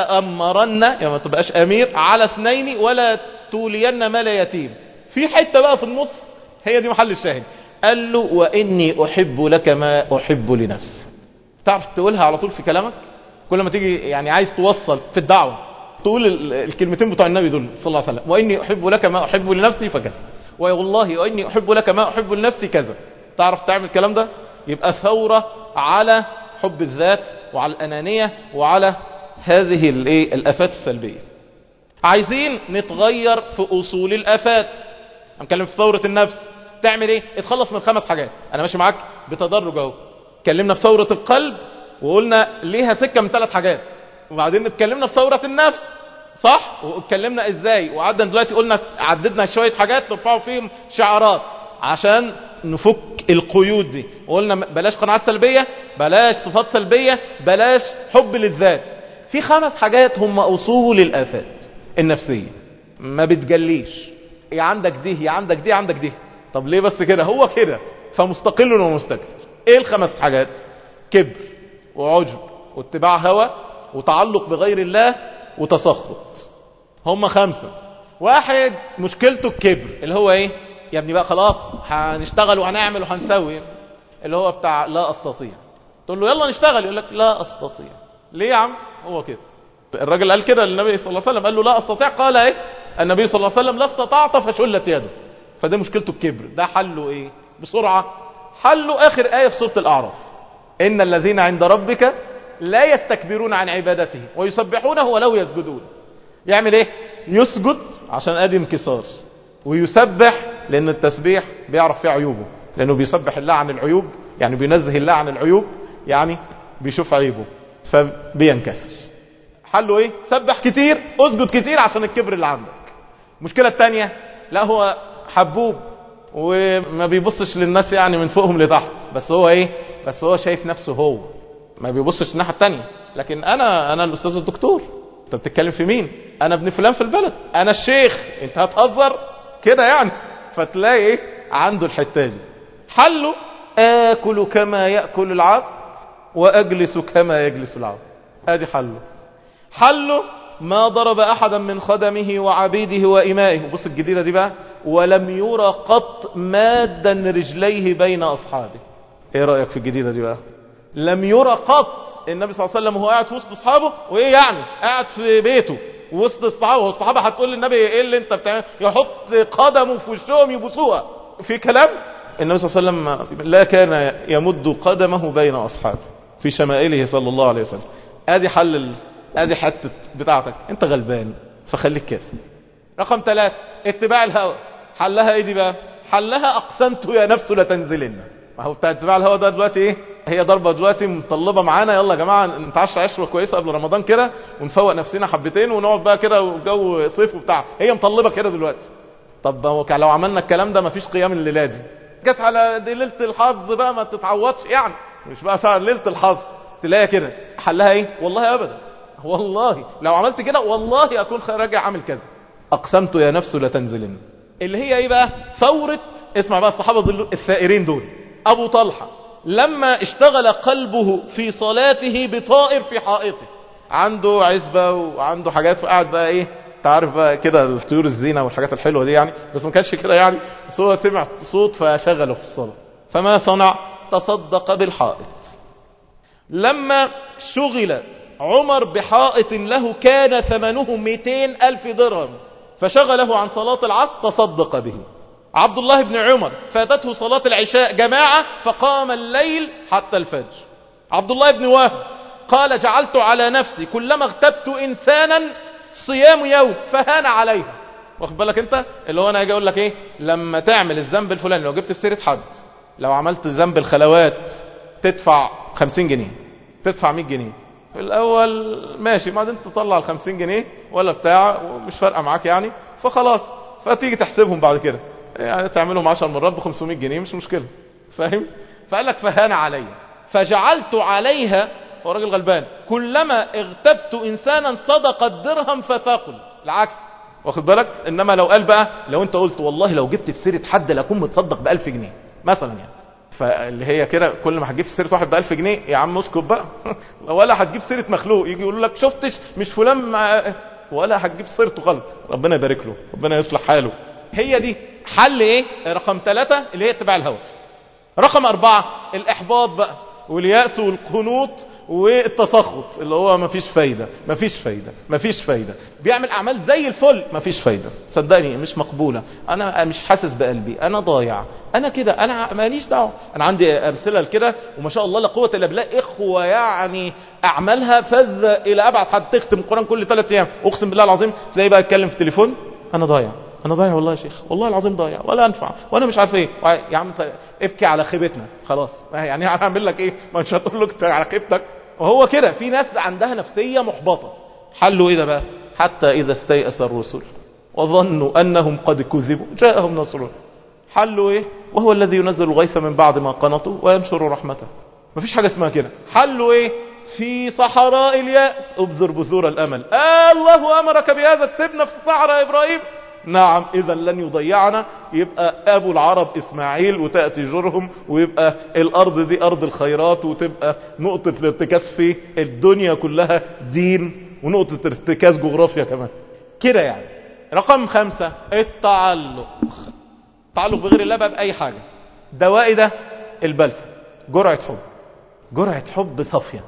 تأمرن، يعني ما تبقاش أمير على اثنين ولا تولين مال يتيم. في حتة بقى في النص هي دي محل الشاهد. قال له: وإني أحب لك ما أحب لنفسي. تعرف تقولها على طول في كلامك كل ما تيجي يعني عايز توصل في الدعوة، تقول الكلمتين بتوع النبي دول صلى الله عليه وسلم: وإني أحب لك ما أحب لنفسي فكذا، والله وإني أحب لك ما أحب لنفسي كذا. تعرف تعمل الكلام ده؟ يبقى ثورة على حب الذات وعلى الأنانية وعلى هذه الآفات السلبية. عايزين نتغير في أصول الآفات. هنتكلم في ثورة النفس. تعمل ايه؟ اتخلص من 5 حاجات. انا ماشي معاك بتدرج اهو. اتكلمنا في ثورة القلب وقلنا ليها سكة من 3 حاجات، وبعدين اتكلمنا في ثورة النفس، صح؟ واتكلمنا ازاي، وعدنا دلوقتي قلنا عددنا شوية حاجات نرفعوا فيهم شعارات عشان نفك القيود دي. وقلنا بلاش قناعات سلبية، بلاش صفات سلبية، بلاش حب للذات. في 5 حاجات هم أصول الآفات النفسية، ما بتجليش. يا عندك دي يا عندك دي عندك دي. طب ليه بس كده؟ هو كده، فمستقل ومستكثر. ايه ال5 حاجات؟ كبر وعجب واتباع هوى وتعلق بغير الله وتسخط. هم 5. واحد مشكلته الكبر، اللي هو ايه؟ يا ابني بقى خلاص هنشتغل وهنعمل وهنسوي، اللي هو بتاع لا استطيع. تقول له يلا نشتغل، يقول لك لا استطيع. ليه يا عم؟ هو كده. الراجل قال كده للنبي صلى الله عليه وسلم، قال له لا استطيع. قال ايه النبي صلى الله عليه وسلم؟ لا استطعت فشلت يده. فده مشكلته الكبر. ده حله ايه بسرعة؟ حله اخر آية في سورة الأعراف: ان الذين عند ربك لا يستكبرون عن عبادته ويسبحونه وله يسجدون. يعمل ايه؟ يسجد عشان ادي انكسار، ويسبح لان التسبيح بيعرف فيه عيوبه، لانه بيسبح الله عن العيوب، يعني بينزه الله عن العيوب، يعني بيشوف عيبه فبينكسر. حله ايه؟ سبح كتير، اسجد كتير عشان الكبر اللي عندك. المشكلة التانية، لا هو حبوب وما بيبصش للناس يعني من فوقهم لتحت، بس هو ايه؟ بس هو شايف نفسه، هو ما بيبصش الناحية التانية. لكن انا الاستاذ الدكتور، انت بتتكلم في مين؟ انا ابن فلان في البلد، انا الشيخ، انت هتهزر كده يعني؟ فتلاقي ايه عنده الحتة دي. حله اكل كما يأكل العبد واجلس كما يجلس العبد. ادي حله ما ضرب احدا من خدمه وعبيده وامائه. بص الجديدة دي بقى: ولم يرى قط مادا رجليه بين اصحابه. ايه رأيك في الجديدة دي بقى؟ لم يرى قط. النبي صلى الله عليه وسلم هو قاعد في وسط اصحابه، وايه يعني قاعد في بيته وسط اصحابه، والصحابة هتقول للنبي ايه اللي انت بتعمل؟ يحط قدمه في وشهم يبوسوها في كلام. النبي صلى الله عليه وسلم لا كان يمد قدمه بين اصحابه في شمائله صلى الله عليه وسلم. ادي حل ادي حتة بتاعتك، انت غلبان فخليك كده. رقم 3: اتباع الهوى. حلها ايه دي بقى؟ حلها اقسمت يا نفس لتنزلن. ما هو بتاع اتباع الهوى ده دلوقتي ايه؟ هي ضربة دلوقتي مطلبة معانا، يلا يا جماعة نتعشى عشوة كويسة قبل رمضان كده ونفوق نفسنا حبتين ونقعد بقى كده وجو صيف وبتاع. هي مطلبة كده دلوقتي. طب هو لو عملنا الكلام ده مفيش قيام الليلة دي، جت على دي ليلة الحظ بقى ما تتعوضش يعني، مش بقى ساعة ليلة الحظ تلاقي كده. حلها ايه؟ والله ابدا، والله لو عملت كده والله اكون راجع عامل كذا. اقسمت يا نفس لتنزلن. اللي هي ايه بقى؟ ثورة. اسمع بقى الصحابة الثائرين دول. ابو طلحة لما اشتغل قلبه في صلاته بطائر في حائطه، عنده عزبة وعنده حاجات، وقاعد بقى ايه، تعرف بقى كده الطيور الزينة والحاجات الحلوة دي يعني، بس ما كانش كده يعني، بس هو سمع صوت فشغله في الصلاة. فما صنع؟ تصدق بالحائط. لما شغل عمر بحائط له كان ثمنه 200,000 درهم، فشغله عن صلاة العصر، تصدق به. عبد الله بن عمر فاتته صلاة العشاء جماعة فقام الليل حتى الفجر. عبد الله بن وهب قال: جعلت على نفسي كلما اغتبت إنسانا صيام يوم فهان عليها. واخد بالك انت اللي هو انا اجي اقول لك ايه، لما تعمل الذنب الفلاني، لو جبت في سيرة حد، لو عملت ذنب الخلوات تدفع 50 جنيه، تدفع 100 جنيه في الاول ماشي، بعدين تطلع ال 50 جنيه ولا بتاع ومش فارقه معاك يعني، فخلاص فتيجي تحسبهم بعد كده يعني تعملهم 10 مرات ب 500 جنيه مش مشكله، فاهم؟ فقال لك فهان علي فجعلت عليها، هو راجل غلبان، كلما اغتبت انسانا صدق الدرهم فثاقل. العكس، واخد بالك؟ انما لو قال بقى، لو انت قلت والله لو جبت في سيره حد لاكون متصدق ب1000 جنيه مثلا يعني، فاللي هي كده كل ما هتجيب في سيره واحد ب1000 جنيه يا عم اسكت بقى ولا هتجيب سيره مخلوق يجي يقول لك شفتش مش فلان ولا هتجيب سيرته خالص، ربنا يبارك له، ربنا يصلح حاله. هي دي حل ايه؟ رقم 3 اللي هي اتباع الهوى. رقم 4 الاحباط بقى واليأس والقنوط والتسخط، اللي هو مفيش فايدة مفيش فايدة مفيش فايدة، بيعمل اعمال زي الفل مفيش فايدة، صدقني مش مقبولة، انا مش حاسس بقلبي، انا ضايع، انا كده، انا ماليش دعوه. انا عندي امثله لكده وما شاء الله لا قوه الا بالله، اخوه يعني اعمالها فذ الى ابعد حد، تختم القران كل 3 ايام، اقسم بالله العظيم تلاقيه بقى يتكلم في التليفون، انا ضايع، انا ضايع والله يا شيخ، والله العظيم ضايع ولا انفع وانا مش عارف ايه. يا عم ابكي على خيبتنا خلاص، يعني هعمل لك ايه؟ ما مش هتقول لك على خيبتك. وهو كده في ناس عندها نفسيه محبطه، حلوا ايه ده بقى؟ حتى اذا استيأس الرسل وظنوا انهم قد كذبوا جاءهم نصرنا. حلوا ايه؟ وهو الذي ينزل الغيث من بعد ما قنطوا وينشر رحمته. مفيش حاجه اسمها كده. حلوا ايه؟ في صحراء اليأس ابذر بذور الامل. الله امرك بهذا، تسيبنا في الصحراء يا ابراهيم؟ نعم، اذا لن يضيعنا. يبقى ابو العرب اسماعيل وتأتي جرهم، ويبقى الارض دي ارض الخيرات، وتبقى نقطة الارتكاز في الدنيا كلها دين، ونقطة ارتكاز جغرافيا كمان كده يعني. رقم 5 التعلق. التعلق بغير الله بقى بأي حاجة. دوائي ده البلسم، جرعة حب، جرعة حب صافية،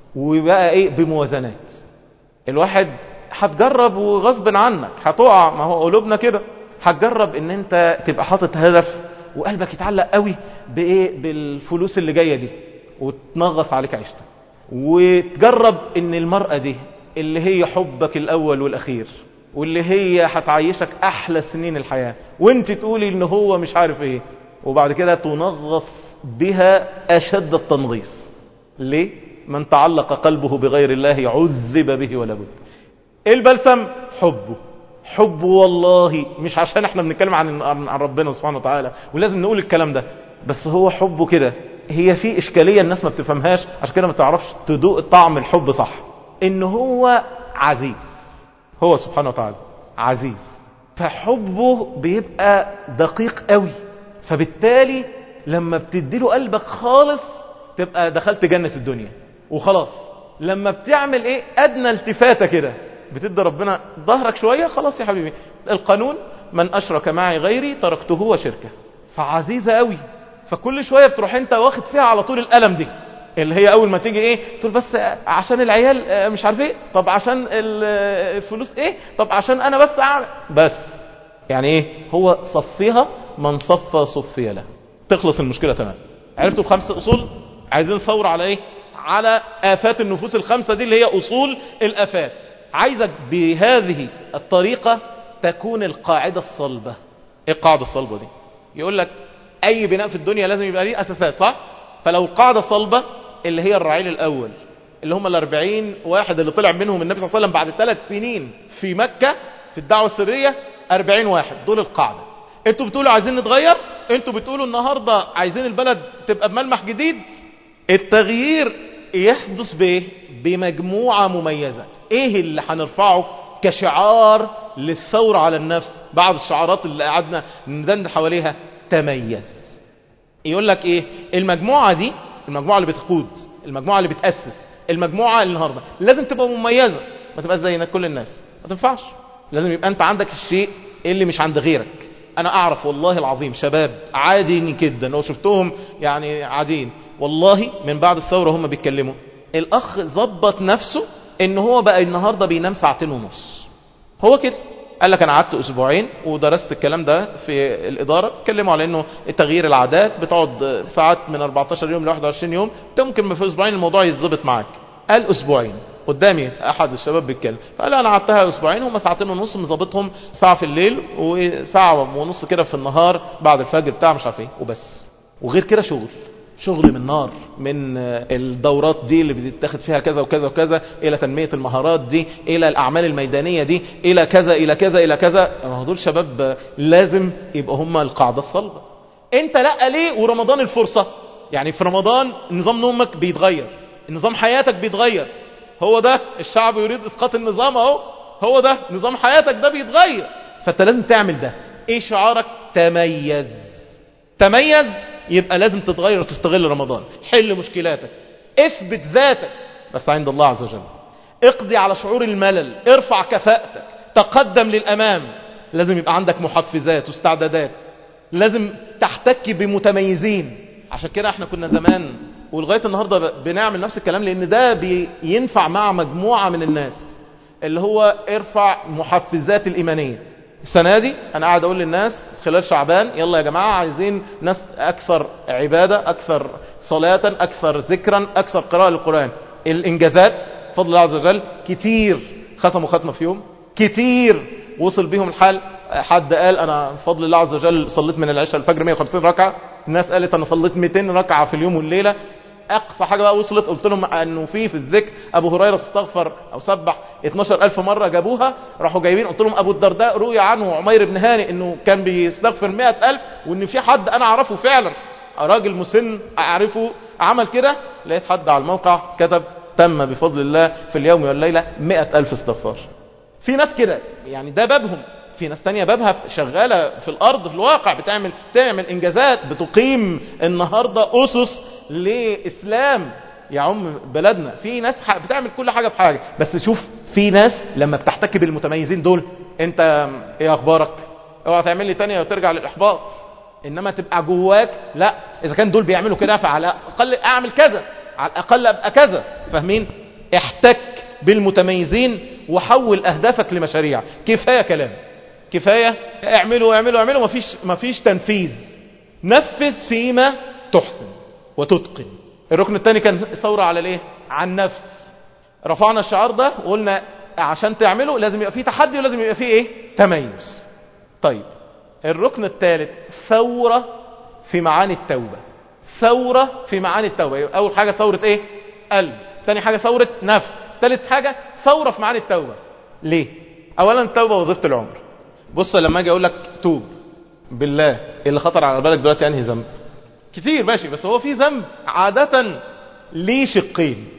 وبقى ايه؟ بموازنات. الواحد هتجرب وغصب عنك هتقع، ما هو قلوبنا كده. هتجرب ان انت تبقى حاطط هدف وقلبك يتعلق قوي بايه؟ بالفلوس اللي جاية دي، وتنغص عليك عيشتك. وتجرب ان المرأة دي اللي هي حبك الاول والاخير، واللي هي هتعيشك احلى سنين الحياة، وانت تقولي ان هو مش عارف ايه، وبعد كده تنغص بها اشد التنغيص. ليه؟ من تعلق قلبه بغير الله عذب به ولا بد. البلسم حبه، حبه والله مش عشان احنا بنتكلم عن ربنا سبحانه وتعالى ولازم نقول الكلام ده، بس هو حبه كده. هي في اشكالية الناس ما بتفهمهاش، عشان كده ما تعرفش تدوق طعم الحب صح. ان هو عزيز، هو سبحانه وتعالى عزيز، فحبه بيبقى دقيق قوي، فبالتالي لما بتديله قلبك خالص تبقى دخلت جنة الدنيا وخلاص. لما بتعمل ايه؟ ادنى التفاتة كده بتدي ربنا ظهرك شوية، خلاص يا حبيبي. القانون من اشرك معي غيري تركته وشركه. فعزيزة قوي، فكل شوية بتروح انت واخد فيها على طول الألم دي، اللي هي اول ما تيجي ايه تقول بس عشان العيال مش عارف ايه، طب عشان الفلوس ايه، طب عشان انا بس اعمل بس. يعني ايه؟ هو صفيها من صفى صفي له، تخلص المشكلة تمام. عرفتوا ال5 اصول؟ عايزين ثورة على ايه؟ على آفات النفوس ال5 دي اللي هي اصول الآفات. عايزك بهذه الطريقة تكون القاعدة الصلبة. ايه القاعدة الصلبة دي؟ يقول لك اي بناء في الدنيا لازم يبقى ليه اساسات، صح؟ فلو القاعدة صلبة اللي هي الرعيل الاول، اللي هم 40 واحد اللي طلع منهم النبي صلى الله عليه وسلم بعد 3 سنين في مكة في الدعوة السرية، 40 واحد دول القاعدة. انتوا بتقولوا عايزين نتغير، انتوا بتقولوا النهاردة عايزين البلد تبقى بملمح جديد. التغيير يحدث بايه؟ بمجموعة مميزة. ايه اللي هنرفعه كشعار للثورة على النفس بعد الشعارات اللي قعدنا ندند حواليها؟ تميز. يقول لك ايه؟ المجموعة دي، المجموعة اللي بتقود، المجموعة اللي بتأسس، المجموعة اللي النهاردة لازم تبقى مميزة، ما تبقاش زي كل الناس، ما تنفعش. لازم يبقى انت عندك الشيء اللي مش عند غيرك. انا اعرف والله العظيم شباب عاديين جدا لو شفتهم يعني عاديين، والله من بعد الثورة هم بيتكلموا، الاخ ظبط نفسه ان هو بقى النهاردة بينام 2.5 ساعة. هو كده قال لك انا قعدت اسبوعين ودرست الكلام ده في الاداره، اتكلموا على انه تغيير العادات بتقعد ساعات من 14 يوم ل 21 يوم، ممكن في اسبوعين الموضوع يتظبط معاك. قال اسبوعين قدامي احد الشباب بيتكلم، فقال انا قعدتها اسبوعين، هم ساعتين ونص مظبطهم، ساعه في الليل وساعه ونص كده في النهار بعد الفجر بتاع مش عارف ايه وبس. وغير كده شغل من نار، من الدورات دي اللي بتتاخد فيها كذا وكذا وكذا، الى تنميه المهارات دي، الى الاعمال الميدانيه دي، الى كذا الى كذا الى كذا. ما هو دول شباب لازم يبقى هم القاعده الصلبه. انت لا ليه؟ ورمضان الفرصه. يعني في رمضان نظام نومك بيتغير، نظام حياتك بيتغير. هو ده الشعب يريد اسقاط النظام اهو، هو ده نظام حياتك ده بيتغير. فانت لازم تعمل ده. ايه شعارك؟ تميز. يبقى لازم تتغير وتستغل رمضان. حل مشكلاتك، اثبت ذاتك، بس عند الله عز وجل. اقضي على شعور الملل، ارفع كفاءتك، تقدم للامام. لازم يبقى عندك محفزات واستعدادات، لازم تحتك بمتميزين. عشان كده احنا كنا زمان ولغاية النهاردة بنعمل نفس الكلام، لان ده بينفع مع مجموعة من الناس، اللي هو ارفع محفزات الإيمانية. السنة دي انا قاعد اقول للناس خلال شعبان، يلا يا جماعة عايزين ناس اكثر عبادة، اكثر صلاة، اكثر ذكرا، اكثر قراءة للقرآن. الانجازات فضل الله عز وجل كتير ختموا ختمة في يوم، كتير وصل بيهم الحال. حد قال انا بفضل الله عز وجل صليت من العشاء الفجر 150 ركعة، الناس قالت انا صليت 200 ركعة في اليوم والليلة. اقصى حاجة بقى وصلت قلت لهم انه في الذكر ابو هريرة استغفر او سبح 12,000 مرة، جابوها راحوا جايبين. قلت لهم ابو الدرداء روي عنه عمير بن هاني انه كان بيستغفر 100,000، وان في حد انا اعرفه فعلا راجل مسن اعرفه عمل كده. لقيت حد على الموقع كتب تم بفضل الله في اليوم والليلة 100,000 استغفار. في ناس كده يعني ده بابهم. في ناس تانية بابها شغالة في الأرض في الواقع، بتعمل إنجازات، بتقيم النهاردة أسس لإسلام يعم بلدنا. في ناس بتعمل كل حاجة بحاجة. بس شوف في ناس لما بتحتك بالمتميزين دول، انت ايه اخبارك؟ اوعى تعمل لي تانية وترجع للإحباط. انما تبقى جواك لا، اذا كان دول بيعملوا كده فعلى الأقل اعمل كذا، على الأقل ابقى كذا. فاهمين؟ احتك بالمتميزين وحول أهدافك لمشاريع. كفاية كلام، كفاية اعملوا مفيش تنفيذ. نفذ فيما تحسن وتتقن. الركن الثاني كان ثورة على الايه؟ عن نفس. رفعنا الشعار ده وقلنا عشان تعمله لازم يبقى فيه تحدي ولازم يبقى فيه ايه؟ تميز. طيب الركن الثالث ثورة في معاني التوبة. ثورة في معاني التوبة. اول حاجة ثورة ايه؟ قلب. ثاني حاجة ثورة نفس. ثالث حاجة ثورة في معاني التوبة. ليه؟ اولا التوبة وظيفة العمر. بص لما اجي اقول لك توب بالله، اللي خطر على بالك دلوقتي انهي ذنب؟ كتير ماشي، بس هو في ذنب عادة ليه شقين،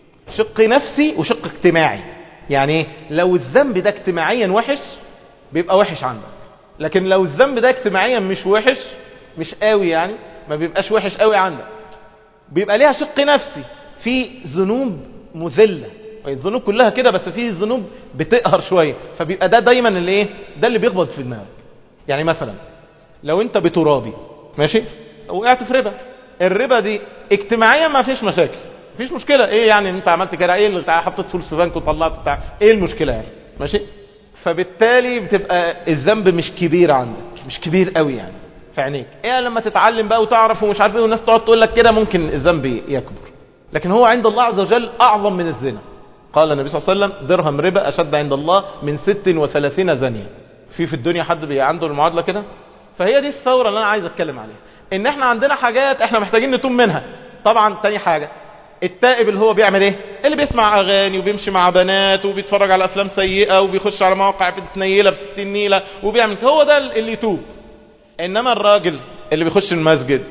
شق نفسي وشق اجتماعي. يعني لو الذنب ده اجتماعيا وحش بيبقى وحش عندك، لكن لو الذنب ده اجتماعيا مش وحش، مش قوي يعني، ما بيبقاش وحش قوي عندك. بيبقى ليها شق نفسي. في ذنوب مذلة، الذنوب كلها كده، بس في ذنوب بتقهر شوية، فبيبقى ده دايما اللي ايه؟ ده اللي بيخبط في دماغك. يعني مثلا لو انت بترابي ماشي وقعت في ربا، الربا دي اجتماعيا ما فيش مشاكل، مفيش مشكلة. ايه يعني انت عملت كده؟ ايه اللي حطيت فلوس في بنك وطلعت بتاع؟ ايه المشكلة يعني؟ ماشي. فبالتالي بتبقى الذنب مش كبير عندك، مش كبير قوي يعني في عينيك. ايه لما تتعلم بقى وتعرف ومش عارف ايه والناس تقعد تقول لك كده ممكن الذنب يكبر، لكن هو عند الله عز وجل اعظم من الزنا. قال النبي صلى الله عليه وسلم درهم ربا اشد عند الله من 36 زانية. في الدنيا حد عنده المعادلة كده؟ فهي دي الثورة اللي انا عايز اتكلم عليها، ان احنا عندنا حاجات احنا محتاجين نتوب منها. طبعا تاني حاجة التائب اللي هو بيعمل ايه؟ اللي بيسمع اغاني وبيمشي مع بنات وبيتفرج على افلام سيئة وبيخش على مواقع بتتنيلة ب60 نيلة وبيعمل، هو ده اللي يتوب. انما الراجل اللي بيخش المسجد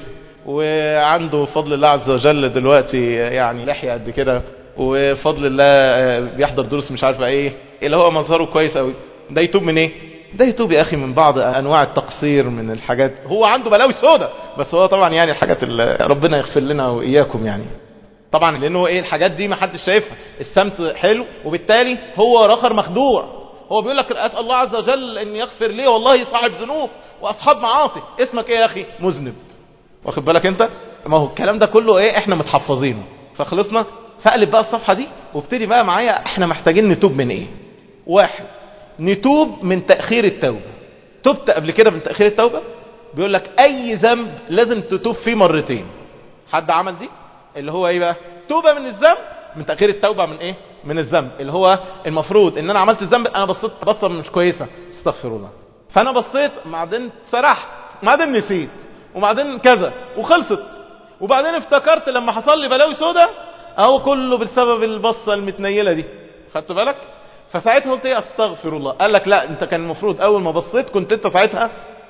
وعنده فضل الله عز وجل دلوقتي يعني لحية قد كده، وفضل الله بيحضر دروس مش عارفه ايه، اللي هو مظهره كويس قوي، ده يتوب من ايه؟ ده يتوب يا اخي من بعض انواع التقصير من الحاجات. هو عنده بلاوي سودة، بس هو طبعا يعني الحاجات اللي ربنا يغفر لنا واياكم يعني، طبعا لانه ايه الحاجات دي ما حدش شايفها. السمت حلو وبالتالي هو اخر مخدوع. هو بيقول لك اسال الله عز وجل ان يغفر لي والله صاحب ذنوب واصحاب معاصي. اسمك ايه يا اخي؟ مذنب. واخد بالك انت؟ ما هو الكلام ده كله ايه؟ احنا متحفظينه. فخلصنا. فقلب بقى الصفحة دي وابتدي بقى معايا احنا محتاجين نتوب من ايه. واحد، نتوب من تأخير التوبة. تبت قبل كده من تأخير التوبة؟ بيقول لك اي ذنب لازم تتوب فيه مرتين. حد عمل دي؟ اللي هو ايه بقى؟ توبة من الذنب، من تأخير التوبة من ايه؟ من الذنب، اللي هو المفروض ان انا عملت الذنب، انا بصيت بصة مش كويسة، استغفر الله، فانا بصيت بعدين سرحت، بعدين نسيت، وبعدين كذا وخلصت، وبعدين افتكرت لما حصل لي بلاوي سودة اهو كله بسبب البصة المتنيلة دي، خدت بالك؟ فساعتها قلت ايه؟ استغفر الله. قال لك لا، انت كان المفروض اول ما بصيت كنت انت ساعتها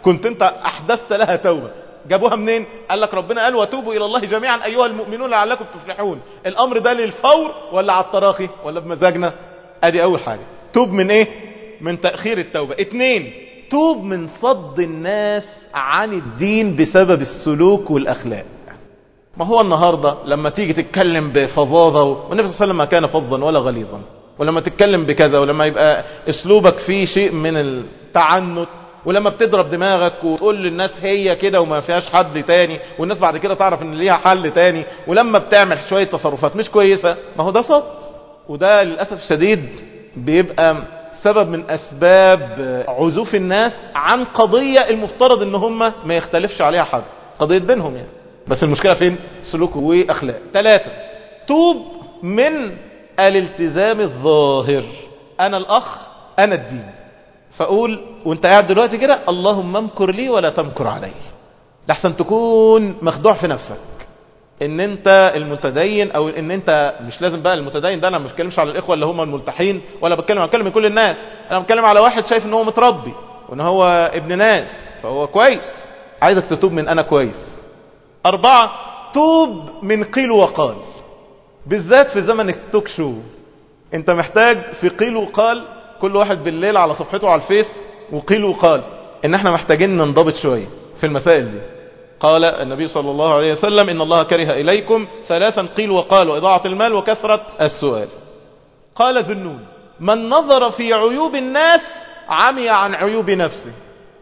احدثت لها توبة. جابوها منين؟ قال لك ربنا قال وتوبوا الى الله جميعا ايها المؤمنون لعلكم تفلحون. الامر ده للفور ولا على التراخي ولا بمزاجنا؟ ادي اول حاجة، توب من ايه؟ من تأخير التوبة. 2، توب من صد الناس عن الدين بسبب السلوك والاخلاق. ما هو النهاردة لما تيجي تتكلم بفظاظة، والنبي صلى الله عليه وسلم ما كان فظا ولا غليظا، ولما تتكلم بكذا، ولما يبقى اسلوبك فيه شيء من التعنت، ولما بتضرب دماغك وتقول للناس هي كده وما فيهاش حل تاني، والناس بعد كده تعرف ان ليها حل تاني، ولما بتعمل شوية تصرفات مش كويسة، ما هو ده صد. وده للأسف الشديد بيبقى سبب من أسباب عزوف الناس عن قضية المفترض ان هم ما يختلفش عليها حد، قضية دينهم يعني. بس المشكلة فين؟ سلوك وأخلاق. 3، توب من الالتزام الظاهر. أنا الأخ، أنا الدين، فأقول وانت قاعد دلوقتي كده اللهم امكر لي ولا تمكر علي، لحسن تكون مخدوع في نفسك ان انت المتدين، او ان انت مش لازم بقى المتدين ده، انا مش بتكلمش على الاخوه اللي هم الملتحين، ولا بتكلم كل الناس، انا بتكلم على واحد شايف ان هو متربي وان هو ابن ناس فهو كويس، عايزك تتوب من انا كويس. 4، توب من قيل وقال، بالذات في زمن التوك شو. انت محتاج في قيل وقال، كل واحد بالليل على صفحته على الفيس وقيل وقال، ان احنا محتاجين ننضبط شوية في المسائل دي. قال النبي صلى الله عليه وسلم ان الله كره اليكم 3 قيل وقال واضاعة المال وكثرة السؤال. قال ذنون من نظر في عيوب الناس عمي عن عيوب نفسه.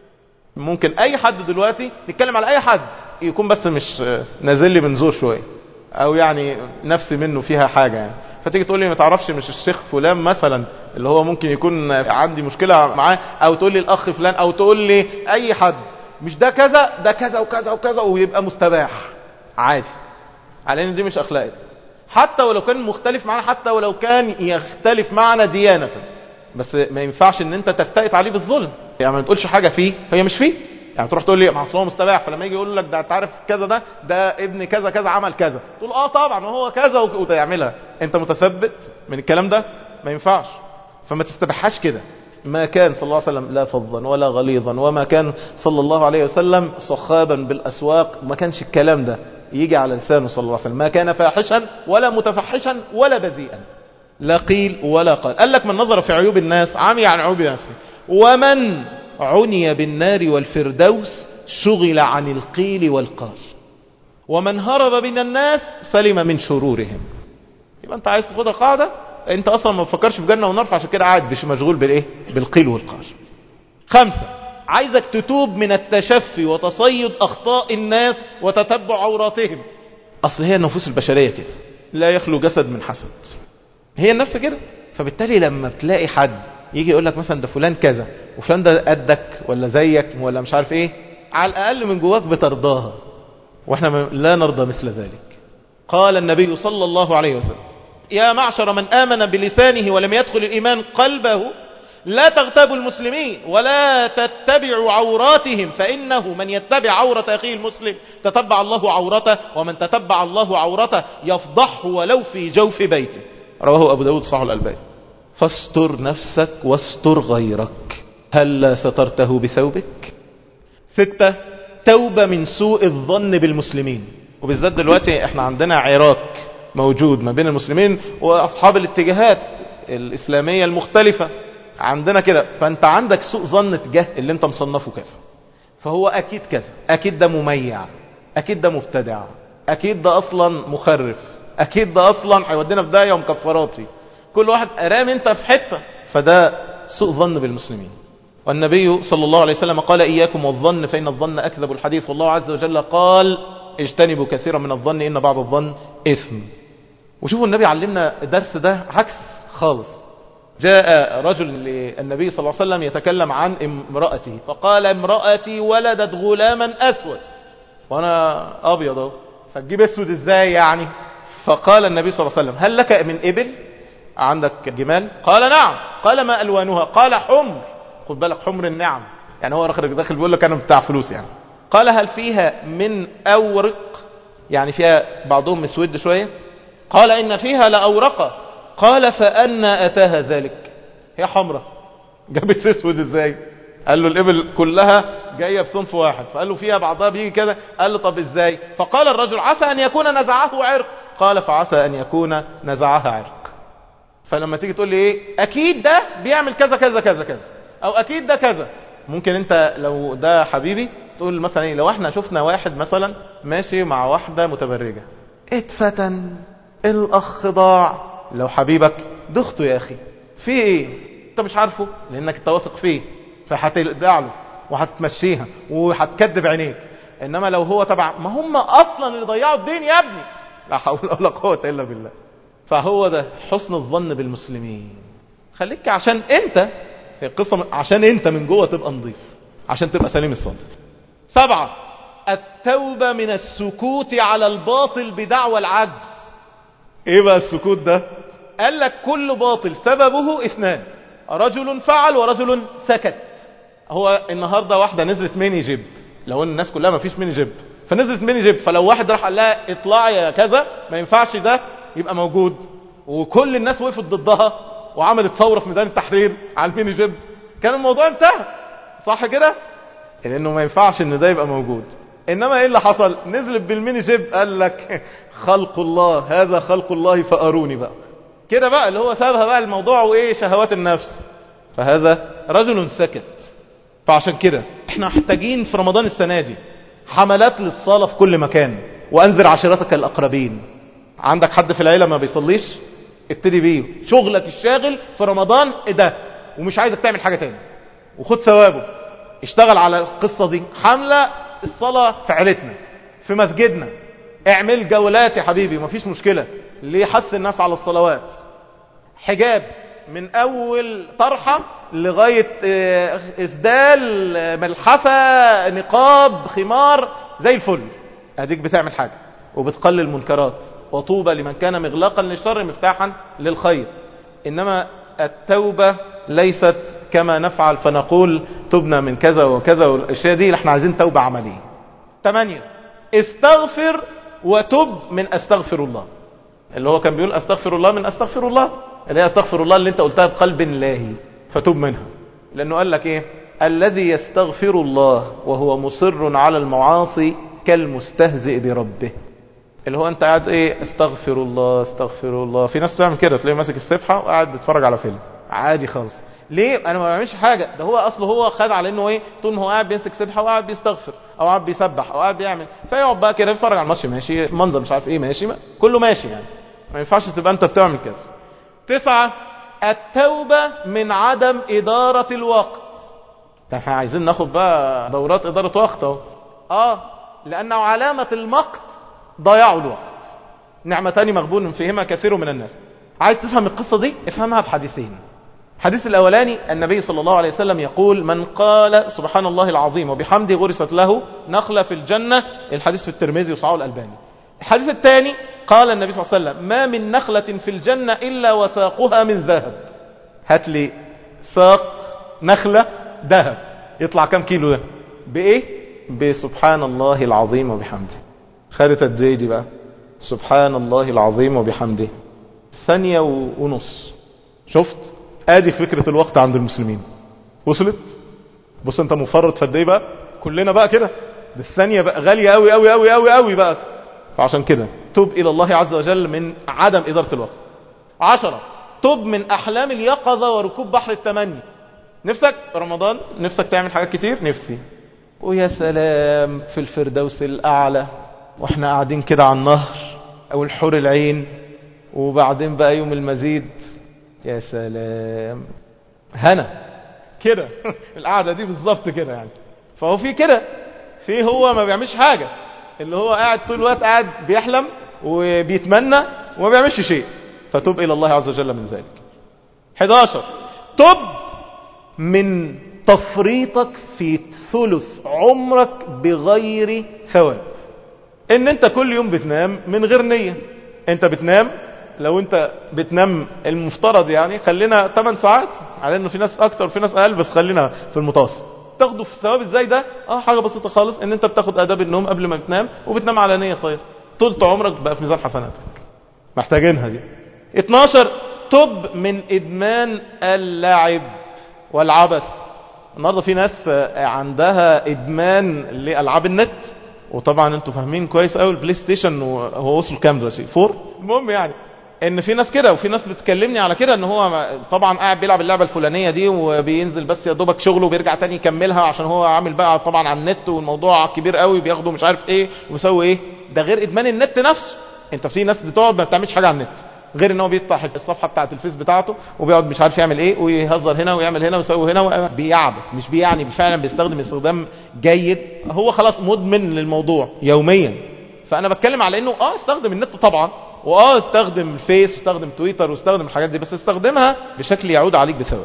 ممكن اي حد دلوقتي نتكلم على اي حد يكون بس مش نازل لي من زور شوية، او يعني نفسي منه فيها حاجة يعني، فتيجي تقول لي ما تعرفش مش الشيخ فلان مثلا اللي هو ممكن يكون عندي مشكلة معاه، او تقول لي الاخ فلان، او تقول لي اي حد مش ده كذا ده كذا وكذا وكذا، ويبقى مستباح عادي، على ان دي مش اخلاق. حتى ولو كان مختلف معنا، حتى ولو كان يختلف معنا ديانة، بس ما ينفعش ان انت تفتئت عليه بالظلم، يعني ما تقولش حاجة فيه هي مش فيه، يعني تروح تقول لي معصوم مستباح، فلما يجي يقول لك ده انت عارف كذا ده ابن كذا كذا عمل كذا، تقول طبعا هو كذا وتعملها، انت متثبت من الكلام ده، ما ينفعش. فما تستبحاش كده. ما كان صلى الله عليه وسلم لا فظا ولا غليظا، وما كان صلى الله عليه وسلم صخابا بالاسواق، ما كانش الكلام ده يجي على لسانه صلى الله عليه وسلم، ما كان فاحشا ولا متفحشا ولا بذيئا، لا قيل ولا قال. قال لك من نظر في عيوب الناس عمي عن عيوب نفسه، ومن عني بالنار والفردوس شغل عن القيل والقال، ومن هرب من الناس سلم من شرورهم. يبقى انت عايز تاخدها قاعدة، انت اصلا ما بفكرش في جنة ونار، فعشان كده قاعد مش مشغول بالايه؟ بالقيل والقال. 5، عايزك تتوب من التشفي وتصيد اخطاء الناس وتتبع عوراتهم. اصل هي النفوس البشرية كده، لا يخلو جسد من حسد، هي النفس كده. فبالتالي لما بتلاقي حد يجي يقول لك مثلا ده فلان كذا وفلان ده قدك ولا زيك ولا مش عارف ايه، على الاقل من جواك بترضاها، واحنا لا نرضى مثل ذلك. قال النبي صلى الله عليه وسلم يا معشر من آمن بلسانه ولم يدخل الإيمان قلبه لا تغتابوا المسلمين ولا تتبعوا عوراتهم، فإنه من يتبع عورة أخيه المسلم تتبع الله عورته، ومن تتبع الله عورته يفضحه ولو في جوف بيته. رواه أبو داود صحيح الألباني. فاستر نفسك واستر غيرك، هل سترته بثوبك؟ 6، توبة من سوء الظن بالمسلمين، وبالذات دلوقتي احنا عندنا عراك موجود ما بين المسلمين واصحاب الاتجاهات الاسلامية المختلفة عندنا كده، فانت عندك سوء ظن تجاه اللي انت مصنفه كذا، فهو اكيد كذا، اكيد ده مميع، اكيد ده مبتدع، اكيد ده اصلا مخرف، اكيد ده اصلا هيودينا في داهية ومكفراتي، كل واحد ارام انت في حتة، فده سوء ظن بالمسلمين. والنبي صلى الله عليه وسلم قال إياكم والظن فإن الظن أكذب الحديث، والله عز وجل قال اجتنبوا كثيرا من الظن إن بعض الظن إثم. وشوفوا النبي علمنا الدرس ده عكس خالص. جاء رجل للنبي صلى الله عليه وسلم يتكلم عن امرأته، فقال امرأتي ولدت غلاما أسود، وأنا أبيض فتجيب أسود إزاي يعني؟ فقال النبي صلى الله عليه وسلم هل لك من إبل؟ عندك جمال؟ قال نعم. قال ما ألوانها؟ قال حمر. خد بالك، حمر النعم، يعني هو داخل بيقول لك أنا بتاع فلوس يعني. قال هل فيها من أورق؟ يعني فيها بعضهم مسود شوية. قال إن فيها لأورقة. قال فأنا أتاها ذلك؟ هي حمرة جابت اسود ازاي؟ قال له الإبل كلها جاية بصنف واحد. فقال له فيها بعضها بيجي كذا. قال له طب ازاي؟ فقال الرجل عسى أن يكون نزعه عرق. قال فعسى أن يكون نزعها عرق. فلما تيجي تقول لي ايه، اكيد ده بيعمل كذا كذا كذا كذا، او اكيد ده كذا، ممكن انت لو ده حبيبي تقول مثلا ايه، لو احنا شفنا واحد مثلا ماشي مع واحدة متبرجة، اتفتن، الاخ ضاع، لو حبيبك ضغطه يا اخي في ايه، انت مش عارفه لانك انت واثق فيه، فهتدع له وهتتمشيها وهتكذب عينيك. انما لو هو تبع، ما هم اصلا اللي ضيعوا الدين يا ابني، لا حول ولا قوة الا بالله. فهو ده حسن الظن بالمسلمين. خليك عشان انت، هي القصة عشان انت من جوه تبقى نظيف، عشان تبقى سليم الصدر. 7 التوبة من السكوت على الباطل بدعوى العجز. ايه بقى السكوت ده؟ قال لك كل باطل سببه 2، رجل فعل ورجل سكت. هو النهاردة واحدة نزلت ميني جيب، لو الناس كلها ما فيش ميني جيب، فنزلت ميني جيب، فلو واحد راح قال لها اطلعي يا كذا ما ينفعش ده يبقى موجود، وكل الناس وقفت ضدها وعملت ثورة في ميدان التحرير على الميني جيب، كان الموضوع انتهى، صح كده؟ لانه ما ينفعش ان ده يبقى موجود. انما ايه اللي حصل؟ نزلت بالميني جيب، قال لك خلق الله، هذا خلق الله فاروني بقى كده بقى، اللي هو سابها بقى الموضوع وايه، شهوات النفس. فهذا رجل سكت. فعشان كده احنا محتاجين في رمضان السنة دي حملات للصلاة في كل مكان، وانذر عشيرتك الاقربين. عندك حد في العيلة ما بيصليش؟ ابتدي بيه، شغلك الشاغل في رمضان ده، ومش عايزك تعمل حاجة تاني، وخد ثوابه. اشتغل على القصة دي، حملة الصلاة في عيلتنا في مسجدنا، اعمل جولات يا حبيبي مفيش مشكلة ليحث الناس على الصلوات. حجاب من اول طرحة لغاية اسدال، ملحفة، نقاب، خمار، زي الفل. اديك بتعمل حاجة وبتقلل منكرات. وطوبى لمن كان مغلاقا للشر مفتاحا للخير. انما التوبة ليست كما نفعل فنقول تبنا من كذا وكذا والاشياء دي، احنا عايزين توبة عملية. 8 استغفر وتب من استغفر الله، اللي هو كان بيقول استغفر الله من استغفر الله، اللي هي استغفر الله اللي انت قلتها بقلب لاهي، فتوب منها. لانه قال لك ايه، الذي يستغفر الله وهو مصر على المعاصي كالمستهزئ بربه. اللي هو انت قاعد ايه، استغفر الله استغفر الله. في ناس بتعمل كده، تلاقيه ماسك السبحة وقاعد بيتفرج على فيلم عادي خالص. ليه؟ انا ما بعملش حاجة، ده هو اصله هو خد على انه ايه، طول ما هو قاعد بيمسك سبحة وقاعد بيستغفر او قاعد بيسبح او قاعد بيعمل، فيقعد بقى كده يتفرج على الماتش ماشي، منظر مش عارف ايه ماشي، كله ماشي يعني. ما ينفعش تبقى انت بتعمل كذا. 9 التوبة من عدم إدارة الوقت. احنا عايزين ناخد بقى دورات إدارة وقت اهو. لأنه علامة المقت ضياع الوقت. نعمتان مغبون فيهما كثير من الناس. عايز تفهم القصة دي؟ افهمها بحديثين. الحديث الأولاني، النبي صلى الله عليه وسلم يقول من قال سبحان الله العظيم وبحمده غرست له نخلة في الجنة. الحديث في الترمذي وصححه الألباني. الحديث الثاني قال النبي صلى الله عليه وسلم ما من نخلة في الجنة إلا وساقها من ذهب. هات لي ساق نخلة ذهب، يطلع كم كيلو ده؟ بإيه؟ بسبحان الله العظيم وبحمده. خدت قد ايه دي بقى؟ سبحان الله العظيم وبحمده 1.5 ثانية. شفت؟ ادي فكرة الوقت عند المسلمين وصلت. بص انت مفرط في قد ايه بقى، كلنا بقى كده، دي الثانية بقى غالية قوي قوي قوي قوي قوي بقى. فعشان كده تب الى الله عز وجل من عدم ادارة الوقت. 10 تب من احلام اليقظة وركوب بحر التمني. نفسك رمضان، نفسك تعمل حاجات كتير، نفسي ويا سلام في الفردوس الاعلى واحنا قاعدين كده على النهر او الحور العين، وبعدين بقى يوم المزيد، يا سلام هنا كده القعدة دي بالظبط كده يعني. فهو في كده، في هو ما بيعملش حاجة، اللي هو قاعد طول الوقت قاعد بيحلم وبيتمنى وما بيعملش شيء. فتوب إلى الله عز وجل من ذلك. 11 تب من تفريطك في ثلث عمرك بغير ثواب. ان انت كل يوم بتنام من غير نية، انت بتنام لو انت بتنام المفترض يعني خلينا 8 ساعات، على انه في ناس اكتر وفي ناس اقل، بس خلينا في المتوسط. تاخده في ثواب ازاي ده؟ حاجة بسيطة خالص، ان انت بتاخد اداب النوم قبل ما بتنام، وبتنام على نية صغيرة، طولت عمرك بقى في ميزان حسناتك. محتاجينها دي. 12 تب من ادمان اللعب والعبث. النهارده في ناس عندها ادمان لالعاب النت، وطبعا انتوا فاهمين كويس قوي البلاي ستيشن هو وصل كام دلوقتي؟ 4. المهم يعني ان في ناس كده، وفي ناس بتكلمني على كده، ان هو طبعا قاعد بيلعب اللعبه الفلانيه دي وبينزل بس يا دوبك شغله وبيرجع تاني يكملها، عشان هو عامل بقى طبعا على النت والموضوع كبير قوي، بياخده مش عارف ايه وبيسوي ايه. ده غير ادمان النت نفسه. انت في ناس بتقعد ما بتعملش حاجه على النت غير ان هو بيفتح الصفحه بتاعه الفيس بتاعته وبيقعد مش عارف يعمل ايه، ويهزر هنا ويعمل هنا ويسوي هنا، بيعبث. مش يعني فعلا بيستخدم استخدام جيد، هو خلاص مدمن للموضوع يوميا. فانا بتكلم على انه استخدم النت طبعا، استخدم الفيس واستخدم تويتر واستخدم الحاجات دي، بس استخدمها بشكل يعود عليك بثواب.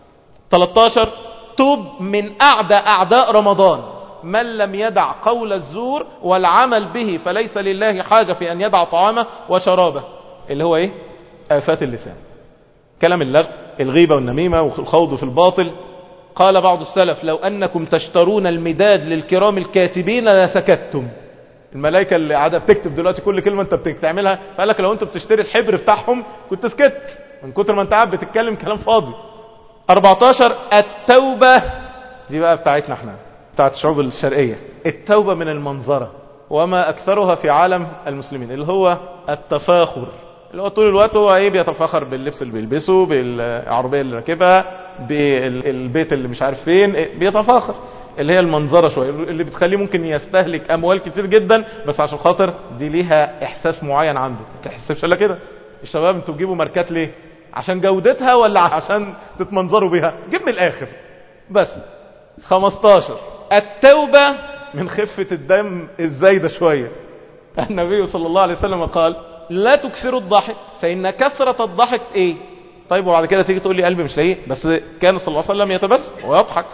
13 توب من اعداء رمضان من لم يدع قول الزور والعمل به، فليس لله حاجة في ان يدع طعامه وشرابه. اللي هو ايه؟ آفات اللسان، كلام اللغو، الغيبة والنميمة والخوض في الباطل. قال بعض السلف لو انكم تشترون المداد للكرام الكاتبين لسكتتم. الملائكة اللي قاعدة بتكتب دلوقتي كل كلمة انت بتعملها، فقال لك لو انت بتشتري الحبر بتاعهم كنت سكت من كتر ما انت قاعد بتتكلم كلام فاضي. 14 التوبة، دي بقى بتاعتنا احنا، بتاعت الشعوب الشرقية. التوبة من المنظرة، وما اكثرها في عالم المسلمين، اللي هو التفاخر، اللي هو طول الوقت هو ايه؟ بيتفاخر باللبس اللي بيلبسه، بالعربية اللي راكبها، بالبيت اللي مش عارف فين، بيتفاخر. اللي هي المنظرة شوية، اللي بتخليه ممكن يستهلك اموال كتير جدا، بس عشان خاطر دي ليها احساس معين عنده. ما تحسبش الا كده. الشباب انتوا بتجيبوا ماركات ليه؟ عشان جودتها ولا عشان تتمنظروا بيها؟ جيب من الاخر بس. 15 التوبة من خفة الدم الزايدة شوية. النبي صلى الله عليه وسلم قال لا تكثروا الضحك فإن كثرة الضحك ايه؟ طيب وبعد كده تيجي تقول لي قلبي مش لاقيه، بس كان صلى الله عليه وسلم يتبسم ويضحك،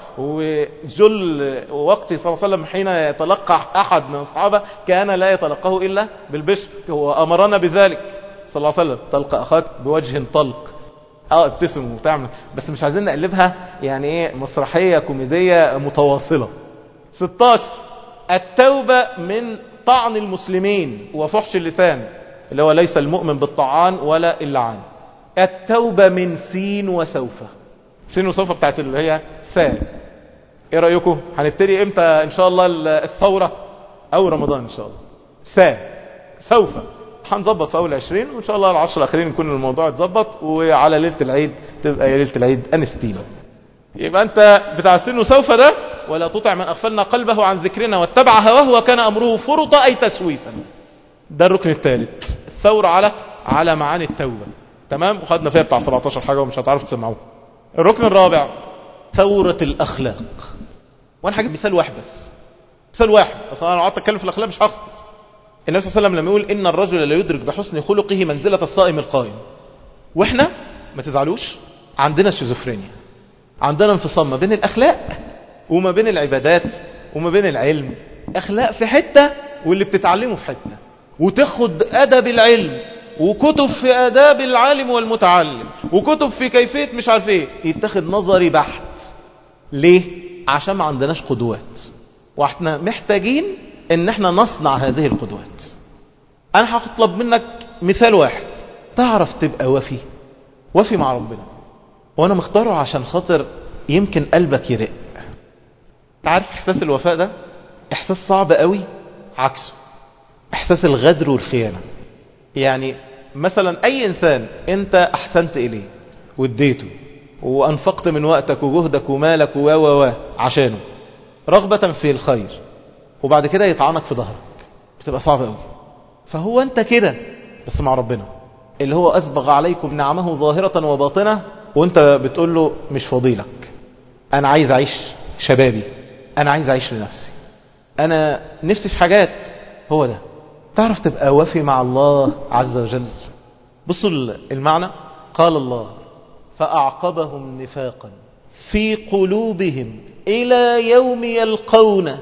وجل وقت صلى الله عليه وسلم حين يتلقى أحد من الصحابة كان لا يتلقاه إلا بالبشر. هو أمرنا بذلك صلى الله عليه وسلم، تلقى أخاك بوجه طلق، ابتسم وتعمل، بس مش عايزين نقلبها يعني ايه مسرحية كوميدية متواصلة. 16 التوبة من طعن المسلمين وفحش اللسان، اللي هو ليس المؤمن بالطعان ولا اللعان. التوبة من سين وسوف. سين وسوف بتاعت اللي هي سال. ايه رأيكم؟ هنبتدي امتى ان شاء الله الثورة؟ او رمضان ان شاء الله. سوف هنظبط في اول 20، وان شاء الله العشر الاخرين يكون الموضوع اتظبط، وعلى ليلة العيد تبقى ليلة العيد انستينا. يبقى انت بتاع السن وسوف ده، ولا تطع من اغفلنا قلبه عن ذكرنا واتبع هواه وكان امره فرطا اي تسويفا. ده الركن الثالث، الثورة على معاني التوبة. تمام؟ وخدنا فيها بتاع 17 حاجة ومش هتعرفوا تسمعوه. الركن الرابع ثورة الاخلاق. وانا هجيب مثال واحد بس، مثال واحد، اصلا انا لو قعدت اتكلم في الاخلاق مش هخلص. النبي صلى الله عليه وسلم لما يقول ان الرجل لا يدرك بحسن خلقه منزلة الصائم القائم، واحنا ما تزعلوش عندنا شيزوفرينيا، عندنا انفصام ما بين الاخلاق وما بين العبادات وما بين العلم. اخلاق في حتة واللي بتتعلمه في حتة، وتاخد ادب العلم وكتب في اداب العالم والمتعلم وكتب في كيفية مش عارف ايه، يتاخد نظري بحت. ليه؟ عشان ما عندناش قدوات، واحنا محتاجين ان احنا نصنع هذه القدوات. انا هطلب منك مثال واحد تعرف تبقى وفي مع ربنا، وانا مختاره عشان خاطر يمكن قلبك يرق. تعرف احساس الوفاء ده احساس صعب قوي، عكسه احساس الغدر والخيانة. يعني مثلا اي انسان انت احسنت اليه واديته وانفقت من وقتك وجهدك ومالك عشانه رغبة في الخير، وبعد كده يطعنك في ظهرك، بتبقى صعبة قوي. فهو انت كده بس مع ربنا اللي هو اسبغ عليكم نعمه ظاهرة وباطنة، وانت بتقول له مش فضيلك، انا عايز اعيش شبابي، انا عايز اعيش لنفسي، انا نفسي في حاجات. هو ده تعرف تبقى وفي مع الله عز وجل. بصوا المعنى، قال الله فأعقبهم نفاقا في قلوبهم إلى يوم يلقونه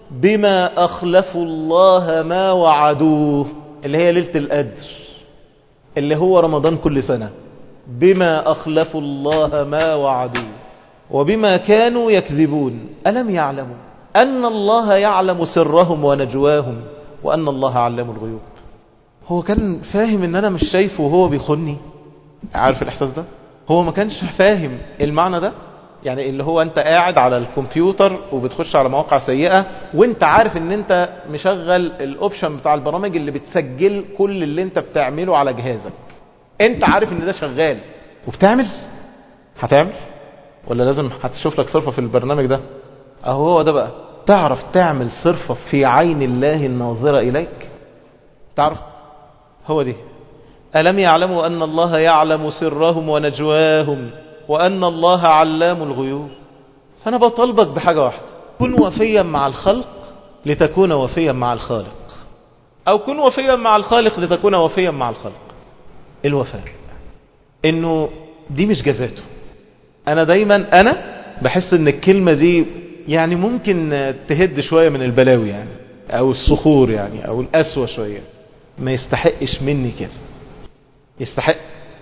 بما أخلفوا الله ما وعدوه، اللي هي ليلة القدر. اللي هو رمضان كل سنة، بما أخلفوا الله ما وعدوا وبما كانوا يكذبون ألم يعلموا أن الله يعلم سرهم ونجواهم وأن الله علام الغيوب. هو كان فاهم ان انا مش شايفه وهو بيخوني؟ عارف الاحساس ده؟ هو ما كانش فاهم المعنى ده. يعني اللي هو انت قاعد على الكمبيوتر وبتخش على مواقع سيئة وانت عارف ان انت مشغل الاوبشن بتاع البرامج اللي بتسجل كل اللي انت بتعمله على جهازك، انت عارف ان ده شغال وبتعمل. هتعمل ولا لازم هتشوف لك صرفة في البرنامج ده؟ اهو هو ده بقى. تعرف تعمل صرفة في عين الله الناظرة اليك؟ تعرف؟ هو دي. ألم يعلموا أن الله يعلم سرهم ونجواهم وأن الله علام الغيوب. فأنا بطلبك بحاجة واحدة، كن وفيا مع الخلق لتكون وفيا مع الخالق، أو كن وفيا مع الخالق لتكون وفيا مع الخلق. الوفاء إنه دي مش جزاته. أنا دايما بحس إن الكلمة دي يعني ممكن تهد شوية من البلاوي يعني، أو الصخور يعني، أو الأسوأ شوية. ما يستحقش مني كذا. يستحق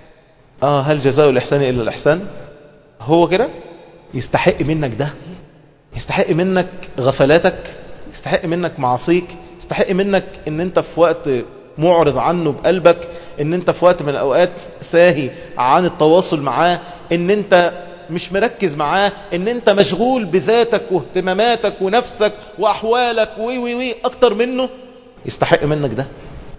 هل جزاء الإحسان إلا الإحسان؟ هو كده يستحق منك ده. يستحق منك غفلاتك، يستحق منك معاصيك، يستحق منك ان انت في وقت معرض عنه بقلبك، ان انت في وقت من الاوقات ساهي عن التواصل معاه، ان انت مش مركز معاه، ان انت مشغول بذاتك واهتماماتك ونفسك واحوالك وي اكتر منه. يستحق منك ده.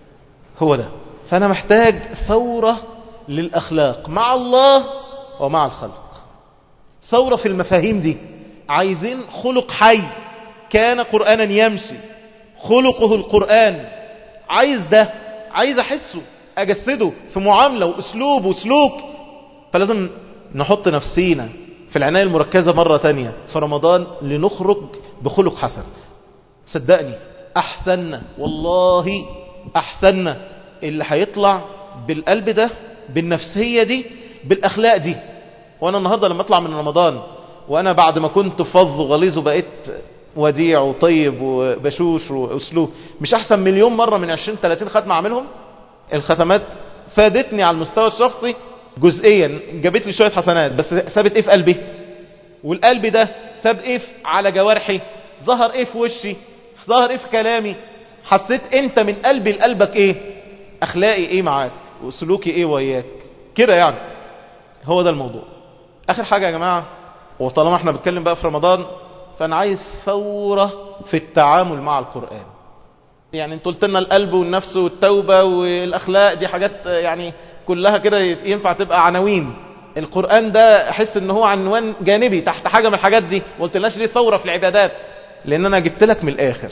هو ده. فأنا محتاج ثورة للأخلاق مع الله ومع الخلق، ثورة في المفاهيم دي. عايزين خلق حي كان قرآنا يمشي، خلقه القرآن. عايز ده، عايز أحسه، أجسده في معاملة وأسلوب وسلوك. فلازم نحط نفسينا في العناية المركزة مرة تانية في رمضان لنخرج بخلق حسن. صدقني أحسننا، والله أحسننا اللي هيطلع بالقلب ده، بالنفسية دي، بالأخلاق دي. وأنا النهاردة لما أطلع من رمضان وأنا بعد ما كنت فظ وغليظ وبقيت وديع وطيب وبشوش وأسلوب، مش أحسن مليون مرة من 20-30 ختمة أعملهم؟ الختمات فادتني على المستوى الشخصي جزئيا، جابت لي شوية حسنات، بس سابت إيه في قلبي؟ والقلب ده ساب إيه على جوارحي؟ ظهر إيه في وشي؟ ظهر إيه في كلامي؟ حسيت أنت من قلبي لقلبك إيه؟ أخلاقي إيه معاك؟ وسلوكي إيه وياك؟ كده يعني. هو ده الموضوع. آخر حاجة يا جماعة، وطالما احنا بنتكلم بقى في رمضان، فأنا عايز ثورة في التعامل مع القرآن. يعني انتوا قلت لنا القلب والنفس والتوبة والأخلاق، دي حاجات يعني كلها كده ينفع تبقى عناوين. القرآن ده أحس ان هو عنوان جانبي تحت حاجة من الحاجات دي. وقلت لناش ليه ثورة في العبادات؟ لأن أنا جبت لك من الآخر.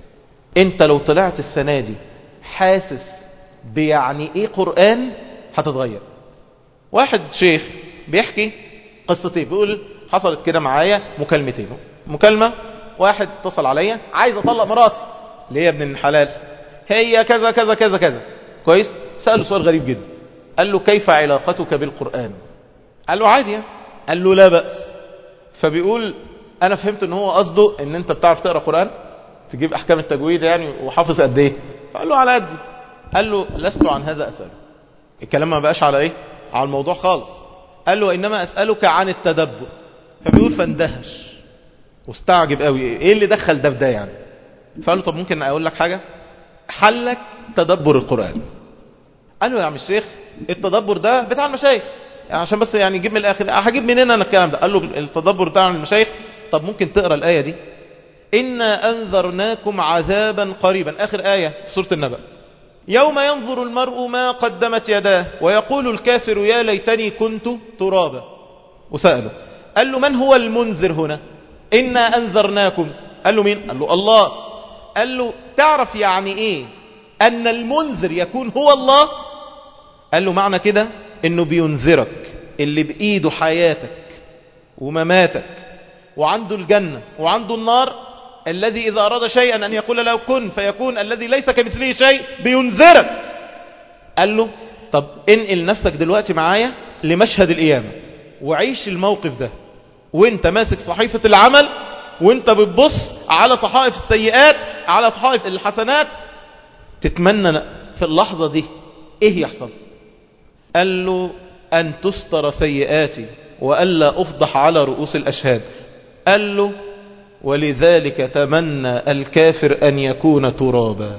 انت لو طلعت السنة دي حاسس بيعني ايه قرآن، هتتغير. واحد شيخ بيحكي قصتين، بيقول حصلت كده معايا مكالمتين. مكالمة، واحد اتصل عليا عايز اطلق مراتي، ليه يا ابن الحلال؟ هي كذا كذا كذا كذا. كويس. سأله سؤال غريب جدا، قال له كيف علاقتك بالقرآن؟ قال له عادي يعني. قال له لا بأس. فبيقول انا فهمت ان هو قصده ان انت بتعرف تقرأ قرآن، تجيب احكام التجويد يعني، وحافظ قد ايه؟ فقال له على قدي. قال له لست عن هذا أسأله. الكلام ما بقاش على ايه؟ على الموضوع خالص. قال له إنما أسألك عن التدبر. فبيقول فاندهش واستعجب قوي، ايه اللي دخل ده بده يعني؟ فقال له طب ممكن اقول لك حاجة؟ حلك تدبر القرآن. قال له يا عم الشيخ التدبر ده بتاع المشايخ، يعني عشان بس يعني جيب من الاخر، هجيب منين انا الكلام ده؟ قال له التدبر بتاع المشايخ. طب ممكن تقرأ الآية دي؟ إنا أنذرناكم عذابا قريبا، آخر آية في سورة النبأ. يوم ينظر المرء ما قدمت يداه ويقول الكافر يا ليتني كنت ترابا. وسأله قال له من هو المنذر هنا؟ إنا أنذرناكم. قال له مين؟ قال له الله. قال له تعرف يعني إيه أن المنذر يكون هو الله؟ قال له معنى كده إنه بينذرك اللي بإيده حياتك ومماتك وعنده الجنة وعنده النار، الذي إذا أراد شيئا أن يقول له كن فيكون، الذي ليس كمثله شيء، بينذرك. قال له طب انقل نفسك دلوقتي معايا لمشهد القيامة وعيش الموقف ده وانت ماسك صحيفة العمل، وانت بتبص على صحائف السيئات على صحائف الحسنات. تتمنى في اللحظة دي ايه يحصل؟ قال له أن تستر سيئاتي وألا أفضح على رؤوس الأشهاد. قال له ولذلك تمنى الكافر أن يكون ترابا،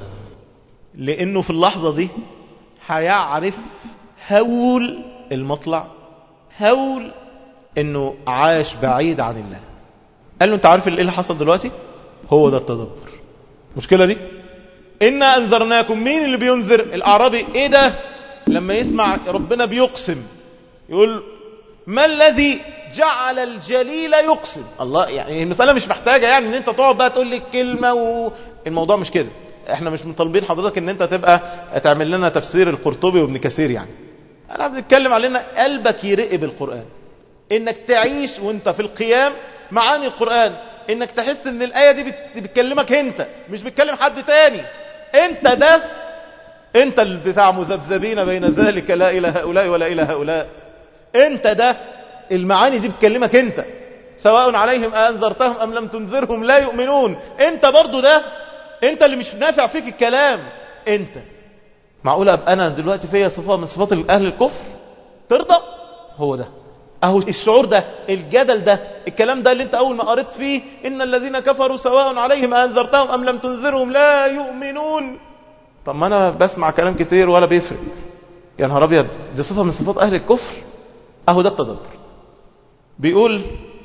لأنه في اللحظة دي هيعرف هول المطلع، هول أنه عاش بعيد عن الله. قال له أنت عارف إيه اللي حصل دلوقتي؟ هو ده التدبر. المشكلة دي إنا أنذرناكم. مين اللي بينذر؟ الأعرابي. إيه ده؟ لما يسمع ربنا بيقسم يقول ما الذي جعل الجليل يقسم؟ الله، يعني المسألة مش محتاجة يعني ان انت تقعد بقى تقول لي الكلمة الموضوع مش كده. احنا مش مطالبين حضرتك ان انت تبقى تعمل لنا تفسير القرطبي وابن كثير يعني. انا بنتكلم علينا قلبك يرق بالقرآن، انك تعيش وانت في القيام معاني القرآن، انك تحس ان الآية دي بتكلمك انت مش بتكلم حد تاني. انت ده، انت اللي بتاع مذبذبين بين ذلك لا إلى هؤلاء ولا إلى هؤلاء. انت ده المعاني دي بتكلمك انت، سواء عليهم أنذرتهم أم لم تنذرهم لا يؤمنون. انت برضو ده، انت اللي مش نافع فيك الكلام. انت معقولة أبقى أنا دلوقتي فيها صفة من صفات أهل الكفر ترضى؟ هو ده، اهو الشعور ده، الجدل ده، الكلام ده اللي انت اول ما قريت فيه ان الذين كفروا سواء عليهم أنذرتهم أم لم تنذرهم لا يؤمنون. طب ما انا بسمع كلام كتير ولا بيفرق. يا نهار ابيض، دي صفة من صفات اهل الكفر. اهو ده التدبر. بيقول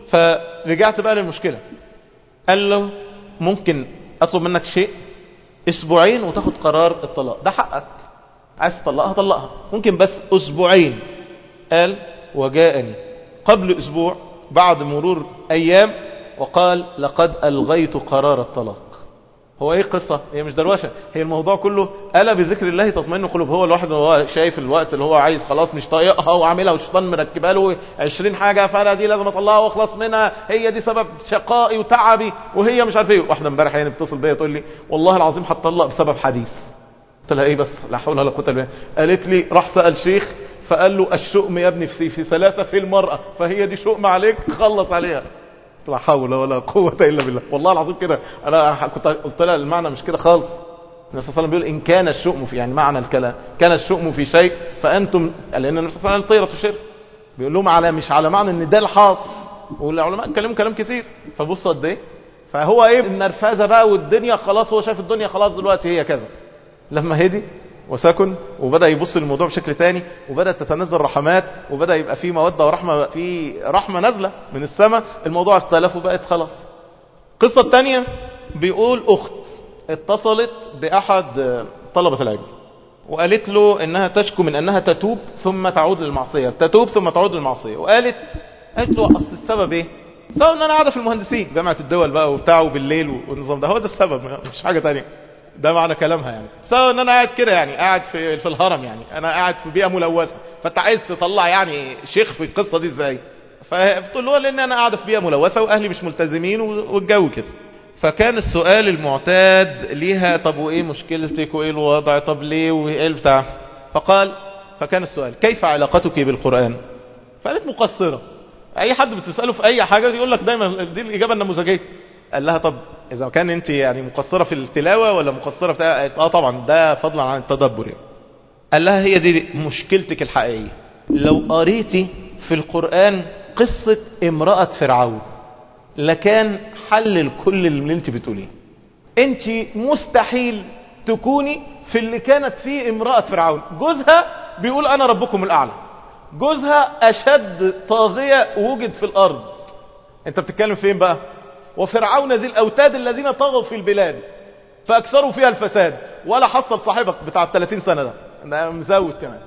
فرجعت بقى للمشكلة. قال له ممكن اطلب منك شيء اسبوعين وتاخد قرار الطلاق، ده حقك. عايز تطلقها طلقها، ممكن بس اسبوعين. قال وجاءني قبل اسبوع بعد مرور ايام وقال لقد الغيت قرار الطلاق. هو ايه قصة؟ هي مش دروشة، هي الموضوع كله ألا بذكر الله تطمئن القلوب. هو الواحد هو شايف الوقت اللي هو عايز خلاص مش طايقها وعاملها والشيطان مركبها له 20 حاجة، فانا دي لازم اطلعها واخلص منها، هي دي سبب شقائي وتعبي وهي مش عارف ايه. واحدة امبارح يعني بتصل بيا تقول لي والله العظيم هتطلق بسبب حديث. قلت لها ايه بس؟ لا حول ولا قوة الا بالله. قالت لي راح سأل شيخ فقال له الشؤم يا ابني في ثلاثة في المرأة، فهي دي شؤم عليك خلص عليها. لا حول ولا قوة إلا بالله. والله العظيم كده. أنا كنت قلت لها المعنى مش كده خالص. النبي صلى الله عليه وسلم بيقول إن كان الشؤم في، يعني معنى الكلام كان الشؤم في شيء فأنتم، لأن النبي صلى الله عليه وسلم طيرة الشرك، بيقول لهم على مش على معنى إن ده الحاصل. والعلماء اتكلموا كلام كتير. فبصوا قد إيه. فهو إيه النرفزة بقى والدنيا خلاص، هو شايف الدنيا خلاص دلوقتي هي كذا. لما هدي وسكن وبدأ يبص للموضوع بشكل تاني وبدأت تتنزل رحمات وبدأ يبقى فيه مودة ورحمة، في رحمة نازلة من السماء، الموضوع اختلف وبقت خلاص. قصة التانية بيقول أخت اتصلت بأحد طلبة العلم وقالت له انها تشكو من انها تتوب ثم تعود للمعصية، تتوب ثم تعود للمعصية. قالت له اصل السبب ايه؟ السبب ان انا قاعدة في المهندسين جامعة الدول بقى وبتاع وبالليل والنظام ده، هو ده السبب مش حاجة تانية. ده معنى كلامها يعني. سواء ان انا قاعد كده يعني قاعد في الهرم، يعني انا قاعد في بيئة ملوثة، فانت عايز تطلع يعني شيخ في القصة دي ازاي؟ فبتقول له لان انا قاعدة في بيئة ملوثة واهلي مش ملتزمين والجو كده. فكان السؤال المعتاد ليها طب وايه مشكلتك وايه الوضع، طب ليه وايه البتاع؟ فكان السؤال كيف علاقتك بالقرآن؟ فقالت مقصرة. اي حد بتسأله في اي حاجة يقول لك دايما دي الاجابة النموذجية. قال لها طب اذا كان انت يعني مقصرة في التلاوة ولا مقصرة في طبعا ده فضلا عن التدبر يعني. قال لها هي دي مشكلتك الحقيقية. لو قريتي في القرآن قصة امرأة فرعون لكان حل كل اللي انت بتقوليه. انت مستحيل تكوني في اللي كانت فيه امرأة فرعون. جوزها بيقول انا ربكم الاعلى، جوزها اشد طاغية وجد في الارض. انت بتتكلم فين بقى؟ وفرعون ذي الاوتاد الذين طغوا في البلاد فاكثروا فيها الفساد، ولا حصل صاحبك بتاع 30 سنة ده مزود كمان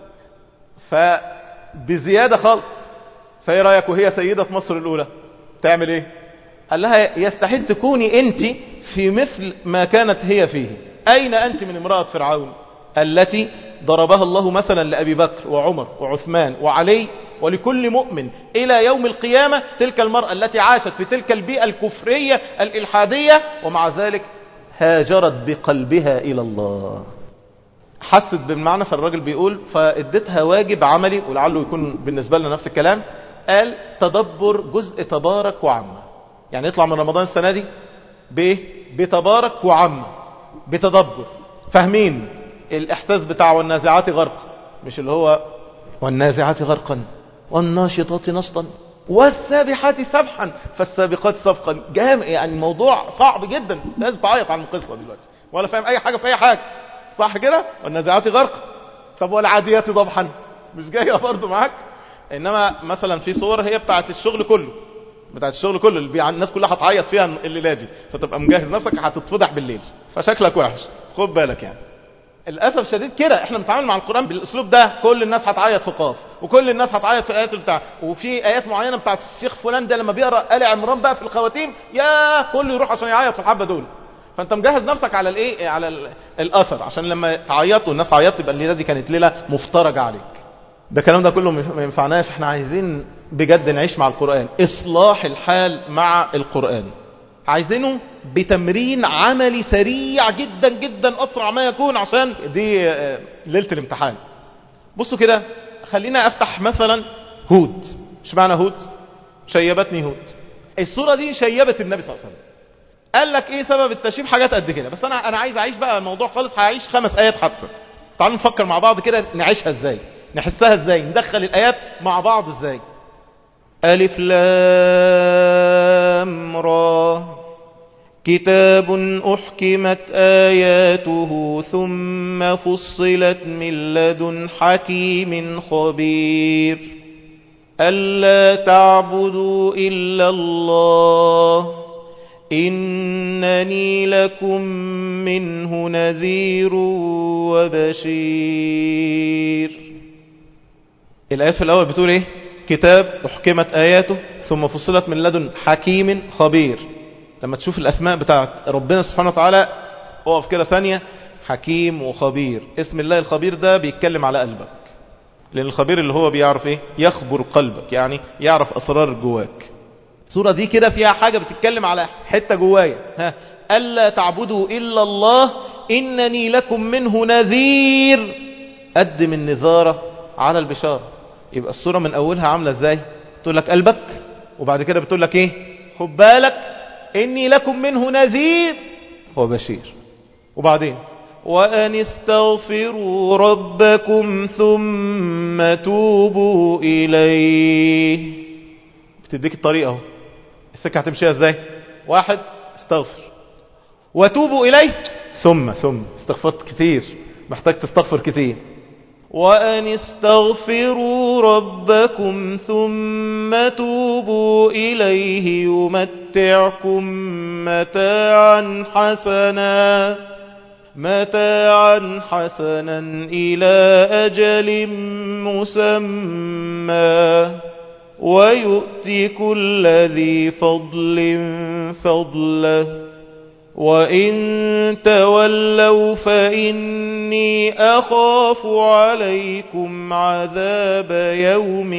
فبزيادة خالص. فايه رايك وهي سيدة مصر الاولى تعمل ايه؟ قال لها يستحيل تكوني انت في مثل ما كانت هي فيه. اين انت من امرأة فرعون التي ضربها الله مثلا لأبي بكر وعمر وعثمان وعلي ولكل مؤمن إلى يوم القيامة؟ تلك المرأة التي عاشت في تلك البيئة الكفرية الإلحادية ومع ذلك هاجرت بقلبها إلى الله. حست بالمعنى. فالراجل بيقول فادتها واجب عملي ولعله يكون بالنسبة لنا نفس الكلام. قال تدبر جزء تبارك وعامة، يعني يطلع من رمضان السنة دي بتبارك وعامة، بتدبر، فاهمين الإحساس بتاع والنازعات غرق، مش اللي هو والنازعات غرقا والناشطات نشطا والسابحات سبحا فالسابقات سبقا. يعني الموضوع صعب جدا، لازم تعيط عن القصة دلوقتي ولا فاهم اي حاجة في اي حاجة، صح كده؟ والنازعات غرقا. طب والعاديات ضبحا مش جاية برضو معاك؟ انما مثلا في صور هي بتاعت الشغل كله، اللي الناس كلها هتعيط فيها الليلة دي، فتبقى مجهز نفسك هتتفضح بالليل فشكلك وحش، خد بالك يعني. للاسف شديد كده احنا بنتعامل مع القرآن بالاسلوب ده، كل الناس هتعيط في قاف وكل الناس هتعيط في ايات بتاع، وفي ايات معينة بتاعت الشيخ فلان ده لما بيقرأ آل عمران بقى في الخواتيم يا كله يروح عشان يعيط في الحبة دول. فانت مجهز نفسك على الايه، على الاثر، عشان لما تعيط والناس تعيط يبقى الليلة دي كانت ليلة مفترجة عليك. ده الكلام ده كله ما ينفعناش. احنا عايزين بجد نعيش مع القرآن، اصلاح الحال مع القرآن، عايزينه بتمرين عملي سريع جدا جدا، اسرع ما يكون، عشان دي ليلة الامتحان. بصوا كده، خلينا افتح مثلا هود. ايش معنى هود؟ شيبتني هود. السورة دي شيبت النبي صلى الله عليه وسلم. قال لك ايه سبب التشيب؟ حاجات قد كده. بس انا عايز اعيش بقى الموضوع خالص، هعيش 5 ايات حتى. تعالوا نفكر مع بعض كده، نعيشها ازاي، نحسها ازاي، ندخل الايات مع بعض ازاي. ألف لام را كتاب أحكمت آياته ثم فصلت من لدن حكيم خبير ألا تعبدوا إلا الله إنني لكم منه نذير وبشير. الآية في الأول بتقول إيه؟ كتاب أحكمت آياته ثم فصلت من لدن حكيم خبير. لما تشوف الأسماء بتاعت ربنا سبحانه وتعالى اقف كده ثانية، حكيم وخبير. اسم الله الخبير ده بيتكلم على قلبك، لأن الخبير اللي هو بيعرف إيه؟ يخبر قلبك، يعني يعرف أسرار جواك. السورة دي كده فيها حاجة بتتكلم على حتة جوايا. ألا تعبدوا إلا الله إنني لكم منه نذير. قدم النذارة على البشارة. يبقى السورة من أولها عاملة إزاي؟ بتقول لك قلبك، وبعد كده بتقول لك إيه؟ خد بالك إني لكم منه نذير وبشير. وبعدين وأن استغفروا ربكم ثم توبوا إليه. بتديك الطريقة اهو، السكة هتمشيها ازاي؟ 1 استغفر، وتوبوا إليه، ثم استغفرت كتير، محتاج تستغفر كتير. وأن استغفروا ربكم ثم توبوا إليه يمتعكم متاعا حسنا إلى أجل مسمى ويؤتي كل ذي فضل فضله وإن تولوا فإني أخاف عليكم عذاب يوم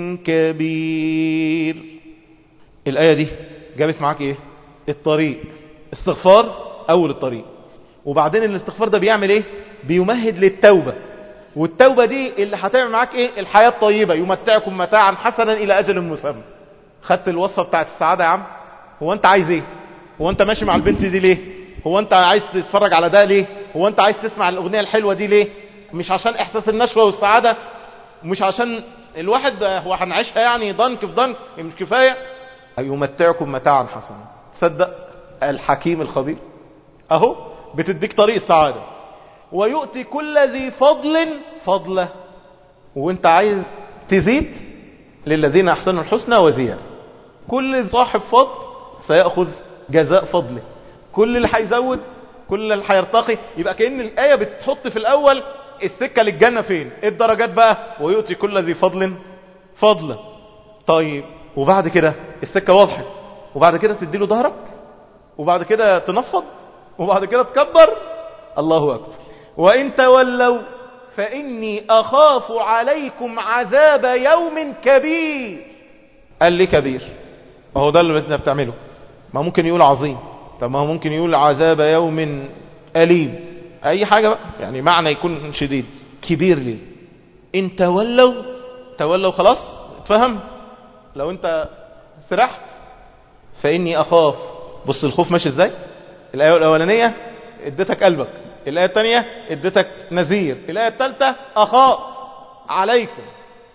كبير. الآية دي جابت معاك إيه؟ الطريق، استغفار أول الطريق، وبعدين الاستغفار ده بيعمل إيه؟ بيمهد للتوبة، والتوبة دي اللي هتعمل معاك إيه؟ الحياة الطيبة، يمتعكم متاعا حسنا إلى أجل مسمى. خدت الوصفة بتاعت السعادة يا عم؟ هو أنت عايز إيه؟ هو أنت ماشي مع البنت دي ليه؟ هو أنت عايز تتفرج على ده ليه؟ هو أنت عايز تسمع الأغنية الحلوة دي ليه؟ مش عشان إحساس النشوة والسعادة؟ مش عشان الواحد هو هنعيشها يعني ضنك في ضنك مش كفاية؟ يمتعكم متاعا حسنا. تصدق الحكيم الخبير أهو بتديك طريق السعادة. ويؤتي كل ذي فضل فضله، وانت عايز تزيد للذين أحسنوا الحسنى وزيادة. كل صاحب فضل سيأخذ جزاء فضله، كل اللي هيزود، كل اللي هيرتقي. يبقى كأن الآية بتحط في الأول السكة للجنة فين، الدرجات بقى. ويؤتي كل ذي فضل فضله. طيب وبعد كده السكة وضحت، وبعد كده تديله ظهرك، وبعد كده تنفض، وبعد كده تكبر. الله أكبر. وإن تولوا فإني أخاف عليكم عذاب يوم كبير. قال لي كبير، اهو ده اللي انت بتعمله. ما ممكن يقول عظيم، طب ما ممكن يقول عذاب يوم أليم، أي حاجة بقى يعني معنى يكون شديد. كبير ليه؟ إن تولوا خلاص اتفهم. لو انت سرحت فإني أخاف. بص الخوف ماشي ازاي. الآية الأولانية اديتك قلبك، الآية الثانية اديتك نذير، الآية الثالثة أخاف عليكم.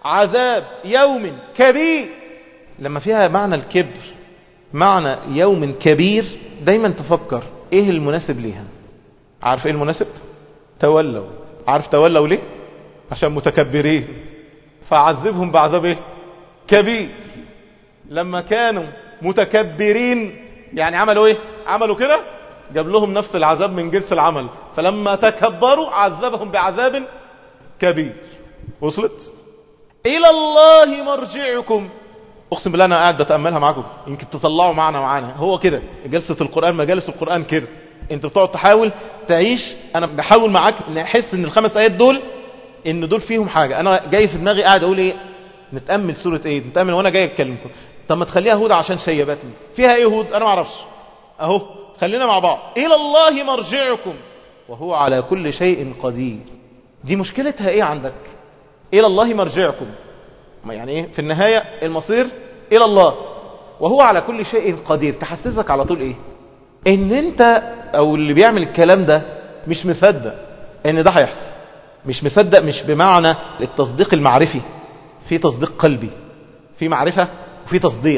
عذاب يوم كبير. لما فيها معنى الكبر، معنى يوم كبير، دايما تفكر ايه المناسب ليها. عارف ايه المناسب؟ تولوا. عارف تولوا ليه؟ عشان متكبرين، فعذبهم بعذاب ايه؟ كبير. لما كانوا متكبرين يعني عملوا ايه؟ عملوا كده، جاب لهم نفس العذاب من جنس العمل، فلما تكبروا عذبهم بعذاب كبير. وصلت؟ الى الله مرجعكم. اقسم بالله انا قاعد بتأملها معاكم يمكن تطلعوا معنا. هو كده جلسة القرآن، مجالس القرآن كده، انت بتقعد تحاول تعيش. انا بحاول معاك نحس ان الخمس ايات دول ان دول فيهم حاجة. انا جاي في دماغي قاعد اقول ايه، نتأمل سورة ايه، نتأمل وانا جاي اتكلمكم. طب ما تخليها هود عشان شيبتني. فيها ايه هود؟ انا ما اعرفش. اهو خلينا مع بعض. الى الله مرجعكم وهو على كل شيء قدير. دي مشكلتها ايه عندك؟ الى الله مرجعكم يعني ايه؟ في النهاية المصير الى الله وهو على كل شيء قدير. تحسسك على طول ايه؟ ان انت او اللي بيعمل الكلام ده مش مصدق ان ده هيحصل. مش مصدق، مش بمعنى التصديق المعرفي، في تصديق قلبي، في معرفة وفي تصديق.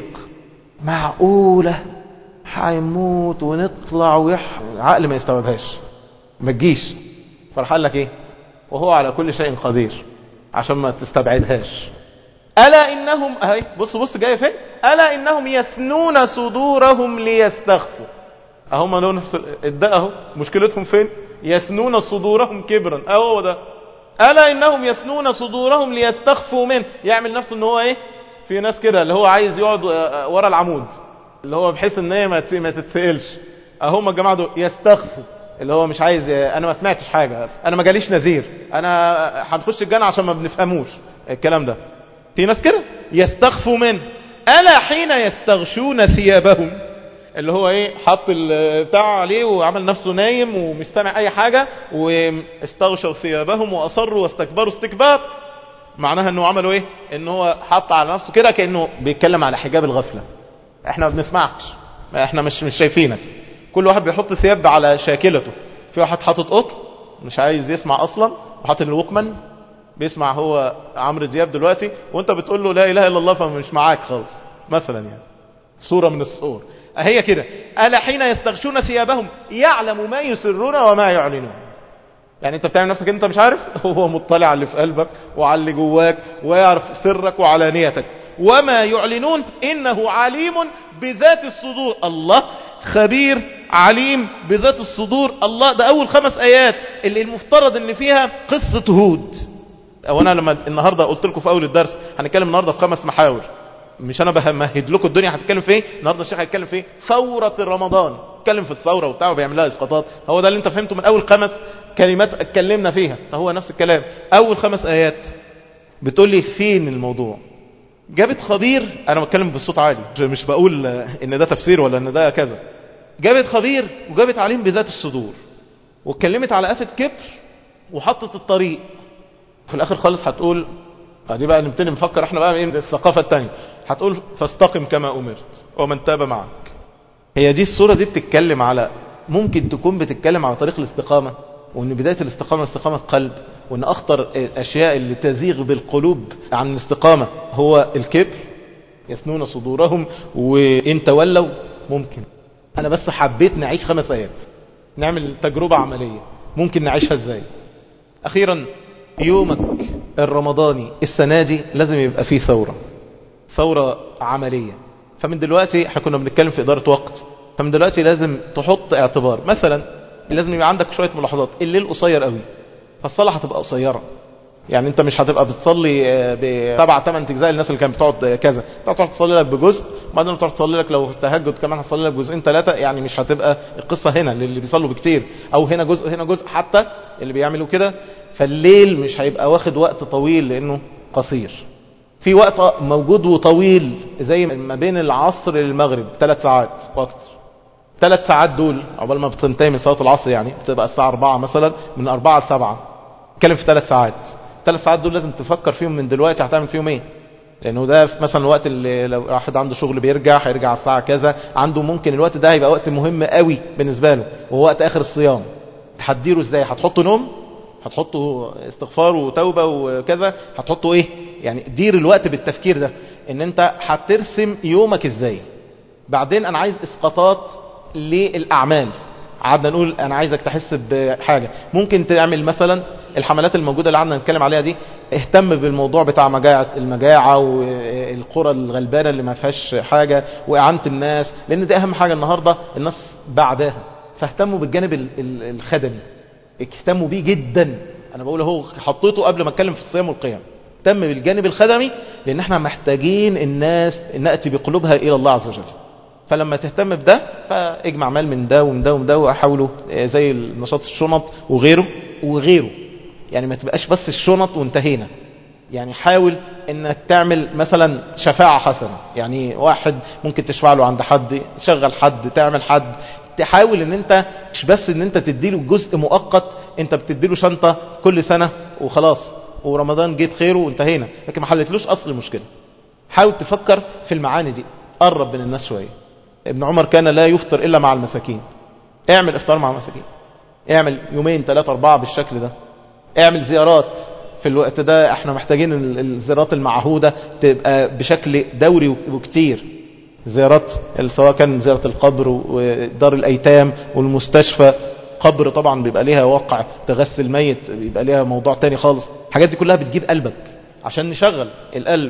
معقولة هيموت ونطلع عقل ما يستوعبهاش، ما تجيش. فرح قال لك ايه؟ وهو على كل شيء قدير، عشان ما تستبعدهاش. ألا إنهم اهي بص جاي فين؟ ألا إنهم يثنون صدورهم ليستخفوا. اهم لو نفس الداء اهو. مشكلتهم فين؟ يثنون صدورهم كبرا. اهو ده. ألا إنهم يثنون صدورهم ليستخفوا منه. يعمل نفسه ان هو ايه؟ في ناس كده اللي هو عايز يقعد ورا العمود، اللي هو بحيث ان هي ما تتسئلش. اهم الجماعة دول يستخفوا، اللي هو مش عايز. انا ما سمعتش حاجة، انا ما جاليش نذير، انا هنخش الجنة عشان ما بنفهموش الكلام ده. في ناس كده يستخفوا منه. ألا حين يستغشون ثيابهم، اللي هو ايه؟ حط البتاع عليه وعمل نفسه نايم ومش سامع اي حاجة، واستغشوا ثيابهم واصروا واستكبروا استكبار. معناها انه عملوا ايه؟ انه هو حط على نفسه كده كأنه بيتكلم على حجاب الغفلة. احنا ما بنسمعكش، احنا مش شايفينك. كل واحد بيحط ثياب على شاكلته. في واحد حاطط قطن مش عايز يسمع اصلا، وحاطط الوكمان بيسمع هو عمرو دياب دلوقتي، وانت بتقول له لا اله الا الله فمش معاك خالص مثلا. يعني صورة من الصور هي كده. ألا حين يستغشون ثيابهم يعلم ما يسرون وما يعلنون. يعني انت بتعمل نفسك انت مش عارف، هو مطلع على اللي في قلبك وعلى اللي جواك، ويعرف سرك وعلانيتك. وما يعلنون إنه عليم بذات الصدور. الله خبير عليم بذات الصدور. الله. ده أول 5 آيات اللي المفترض ان فيها قصة هود. وانا لما النهاردة قلت لكم في اول الدرس هنتكلم النهاردة في 5 محاور. مش انا بمهد لكم الدنيا هتتكلم في ايه النهارده. الشيخ هيتكلم في ثورة رمضان، اتكلم في الثورة وبتاعه وبيعمل لها اسقاطات. هو ده اللي انت فهمته من اول 5 كلمات اتكلمنا فيها. فهو نفس الكلام. اول 5 ايات بتقول لي فين الموضوع. جابت خبير، انا بتكلم بالصوت عالي مش بقول ان ده تفسير ولا ان ده كذا. جابت خبير وجابت عليم بذات الصدور، واتكلمت على آفة كبر، وحطت الطريق. في الاخر خالص هتقول دي بقى نبتدي نفكر احنا بقى ايه الثقافة التانية. هتقول فاستقم كما امرت ومن تاب معك. هي دي الصورة دي بتتكلم على، ممكن تكون بتتكلم على طريق الاستقامة، وان بداية الاستقامة استقامة قلب، وان اخطر الاشياء اللي تزيغ بالقلوب عن الاستقامة هو الكبر. يثنون صدورهم وان تولوا. ممكن انا بس حبيت نعيش 5 آيات، نعمل تجربة عملية ممكن نعيشها ازاي. اخيرا يومك الرمضاني السنة دي لازم يبقى فيه ثورة عملية. فمن دلوقتي احنا كنا بنتكلم في إدارة وقت، فمن دلوقتي لازم تحط اعتبار. مثلا لازم يبقى عندك شوية ملاحظات. الليل قصير قوي، فالصلاة هتبقى قصيرة. يعني انت مش هتبقى بتصلي ب7-8 اجزاء. الناس اللي كانت بتقعد كذا تقعد تصلي لك بجزء، بعدين تقعد تصلي لك لو تهجد كمان هتصلي لك 2-3. يعني مش هتبقى القصة هنا اللي بيصلوا بكتير، او هنا جزء هنا جزء، حتى اللي بيعملوا كده. فالليل مش هيبقى واخد وقت طويل لانه قصير. في وقت موجود وطويل زي ما بين العصر للمغرب 3 ساعات واكتر. 3 ساعات دول عقبال ما بتنتهي من صلاة العصر، يعني بتبقى الساعة 4 مثلا، من 4 ل7 اتكلم في 3 ساعات. 3 ساعات دول لازم تفكر فيهم من دلوقتي هتعمل فيهم ايه. لانه ده مثلا الوقت اللي لو واحد عنده شغل هيرجع على الساعة كذا، عنده ممكن الوقت ده هيبقى وقت مهم قوي بالنسبة له، وهو وقت اخر الصيام. تحضيره ازاي؟ هتحطوا نوم؟ هتحطوا استغفار وتوبة وكذا؟ هتحطوا ايه؟ يعني دير الوقت بالتفكير ده، ان انت هترسم يومك ازاي. بعدين انا عايز اسقاطات للاعمال. قعدنا نقول انا عايزك تحس بحاجة، ممكن تعمل مثلا الحملات الموجودة اللي قعدنا نتكلم عليها دي. اهتم بالموضوع بتاع المجاعة والقرى الغلبانة اللي ما فيهاش حاجة وإعانة الناس، لان دي اهم حاجة النهاردة الناس بعدها. فاهتموا بالجانب الخدمي، اهتموا بيه جدا. انا بقول اهو حطيته قبل ما اتكلم في الصيام والقيام. اهتم بالجانب الخدمي لان احنا محتاجين الناس نأتي بقلوبها الى الله عز وجل. فلما تهتم بده فاجمع مال من ده ومن ده ومن ده، واحاوله زي النشاط الشنط وغيره. يعني ما تبقاش بس الشنط وانتهينا. يعني حاول انك تعمل مثلا شفاعة حسنة، يعني واحد ممكن تشفع له عند حد، شغل حد، تعمل حد. تحاول ان انت مش بس ان انت تديله جزء مؤقت، انت بتديله شنطة كل سنة وخلاص، ورمضان جه بخيره وانتهينا، لكن ما حلتلوش اصل المشكلة. حاول تفكر في المعاني دي، قرب من الناس شوية. ابن عمر كان لا يفطر الا مع المساكين. اعمل افطار مع المساكين، اعمل 2 3 4 بالشكل ده. اعمل زيارات في الوقت ده، احنا محتاجين الزيارات المعهودة تبقى بشكل دوري وكتير. زيارات سواء كان زيارة القبر ودار الايتام والمستشفى. قبر طبعا بيبقى ليها واقع، تغسل ميت بيبقى ليها موضوع تاني خالص. الحاجات دي كلها بتجيب قلبك عشان نشغل القلب.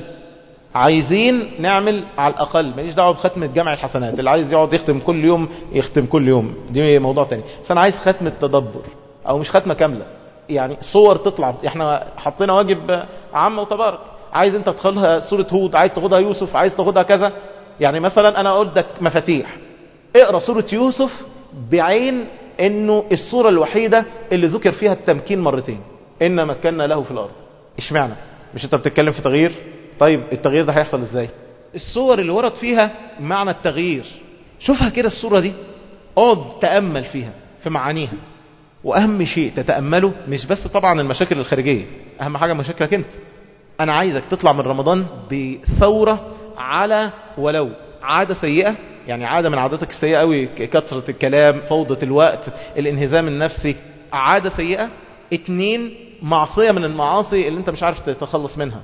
عايزين نعمل على الأقل، ماليش دعوة بختمة جمع الحسنات، اللي عايز يقعد يختم كل يوم يختم كل يوم، دي موضوع تاني. بس أنا عايز ختمة تدبر، أو مش ختمة كاملة، يعني صور تطلع. احنا حطينا واجب عام وتبارك، عايز انت تدخلها سورة هود، عايز تاخدها يوسف، عايز تاخدها كذا. يعني مثلا أنا قلت لك مفاتيح، اقرأ سورة يوسف بعين انه السورة الوحيدة اللي ذكر فيها التمكين مرتين، إن مكنا له في الأرض. اشمعنى؟ مش انت بتتكلم في تغيير؟ طيب التغيير ده هيحصل ازاي؟ الصور اللي ورد فيها معنى التغيير، شوفها كده الصورة دي، اقعد تأمل فيها في معانيها. واهم شيء تتأمله مش بس طبعا المشاكل الخارجية، اهم حاجة مشاكلك انت. انا عايزك تطلع من رمضان بثورة على ولو عادة سيئة، يعني عادة من عاداتك السيئة قوي، كثرة الكلام، فوضى الوقت، الانهزام النفسي، عادة سيئة. 2 معصية من المعاصي اللي انت مش عارف تتخلص منها.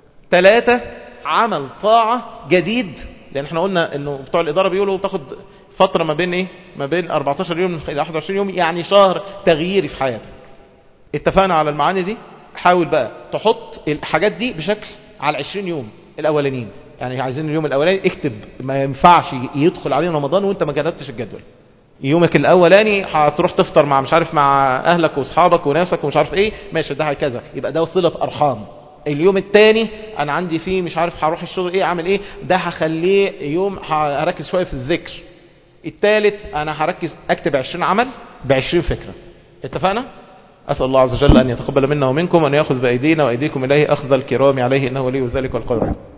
3 عمل طاعة جديد، لان احنا قلنا انه بتوع الادارة بيقولوا تاخد فترة ما بين ما بين 14 يوم الى 21 يوم، يعني شهر تغييري في حياتك. اتفقنا على المعاني دي. حاول بقى تحط الحاجات دي بشكل على 20 يوم الاولانيين. يعني عايزين اليوم الاولاني اكتب، ما ينفعش يدخل عليه رمضان وانت ما جددتش الجدول. يومك الاولاني هتروح تفطر مع مش عارف مع اهلك واصحابك وناسك ومش عارف ايه، ماشي، ده كذا، يبقى ده صلة ارحام. اليوم الثاني انا عندي فيه مش عارف هروح الشغل ايه، اعمل ايه، ده هخليه يوم هركز شوية في الذكر. الثالث انا هركز اكتب 20 عمل ب20 فكرة. اتفقنا؟ اسال الله عز وجل ان يتقبل منا ومنكم، وان ياخذ بايدينا وايديكم اليه اخذ الكرام عليه، انه ولي ذلك والقدر عليه.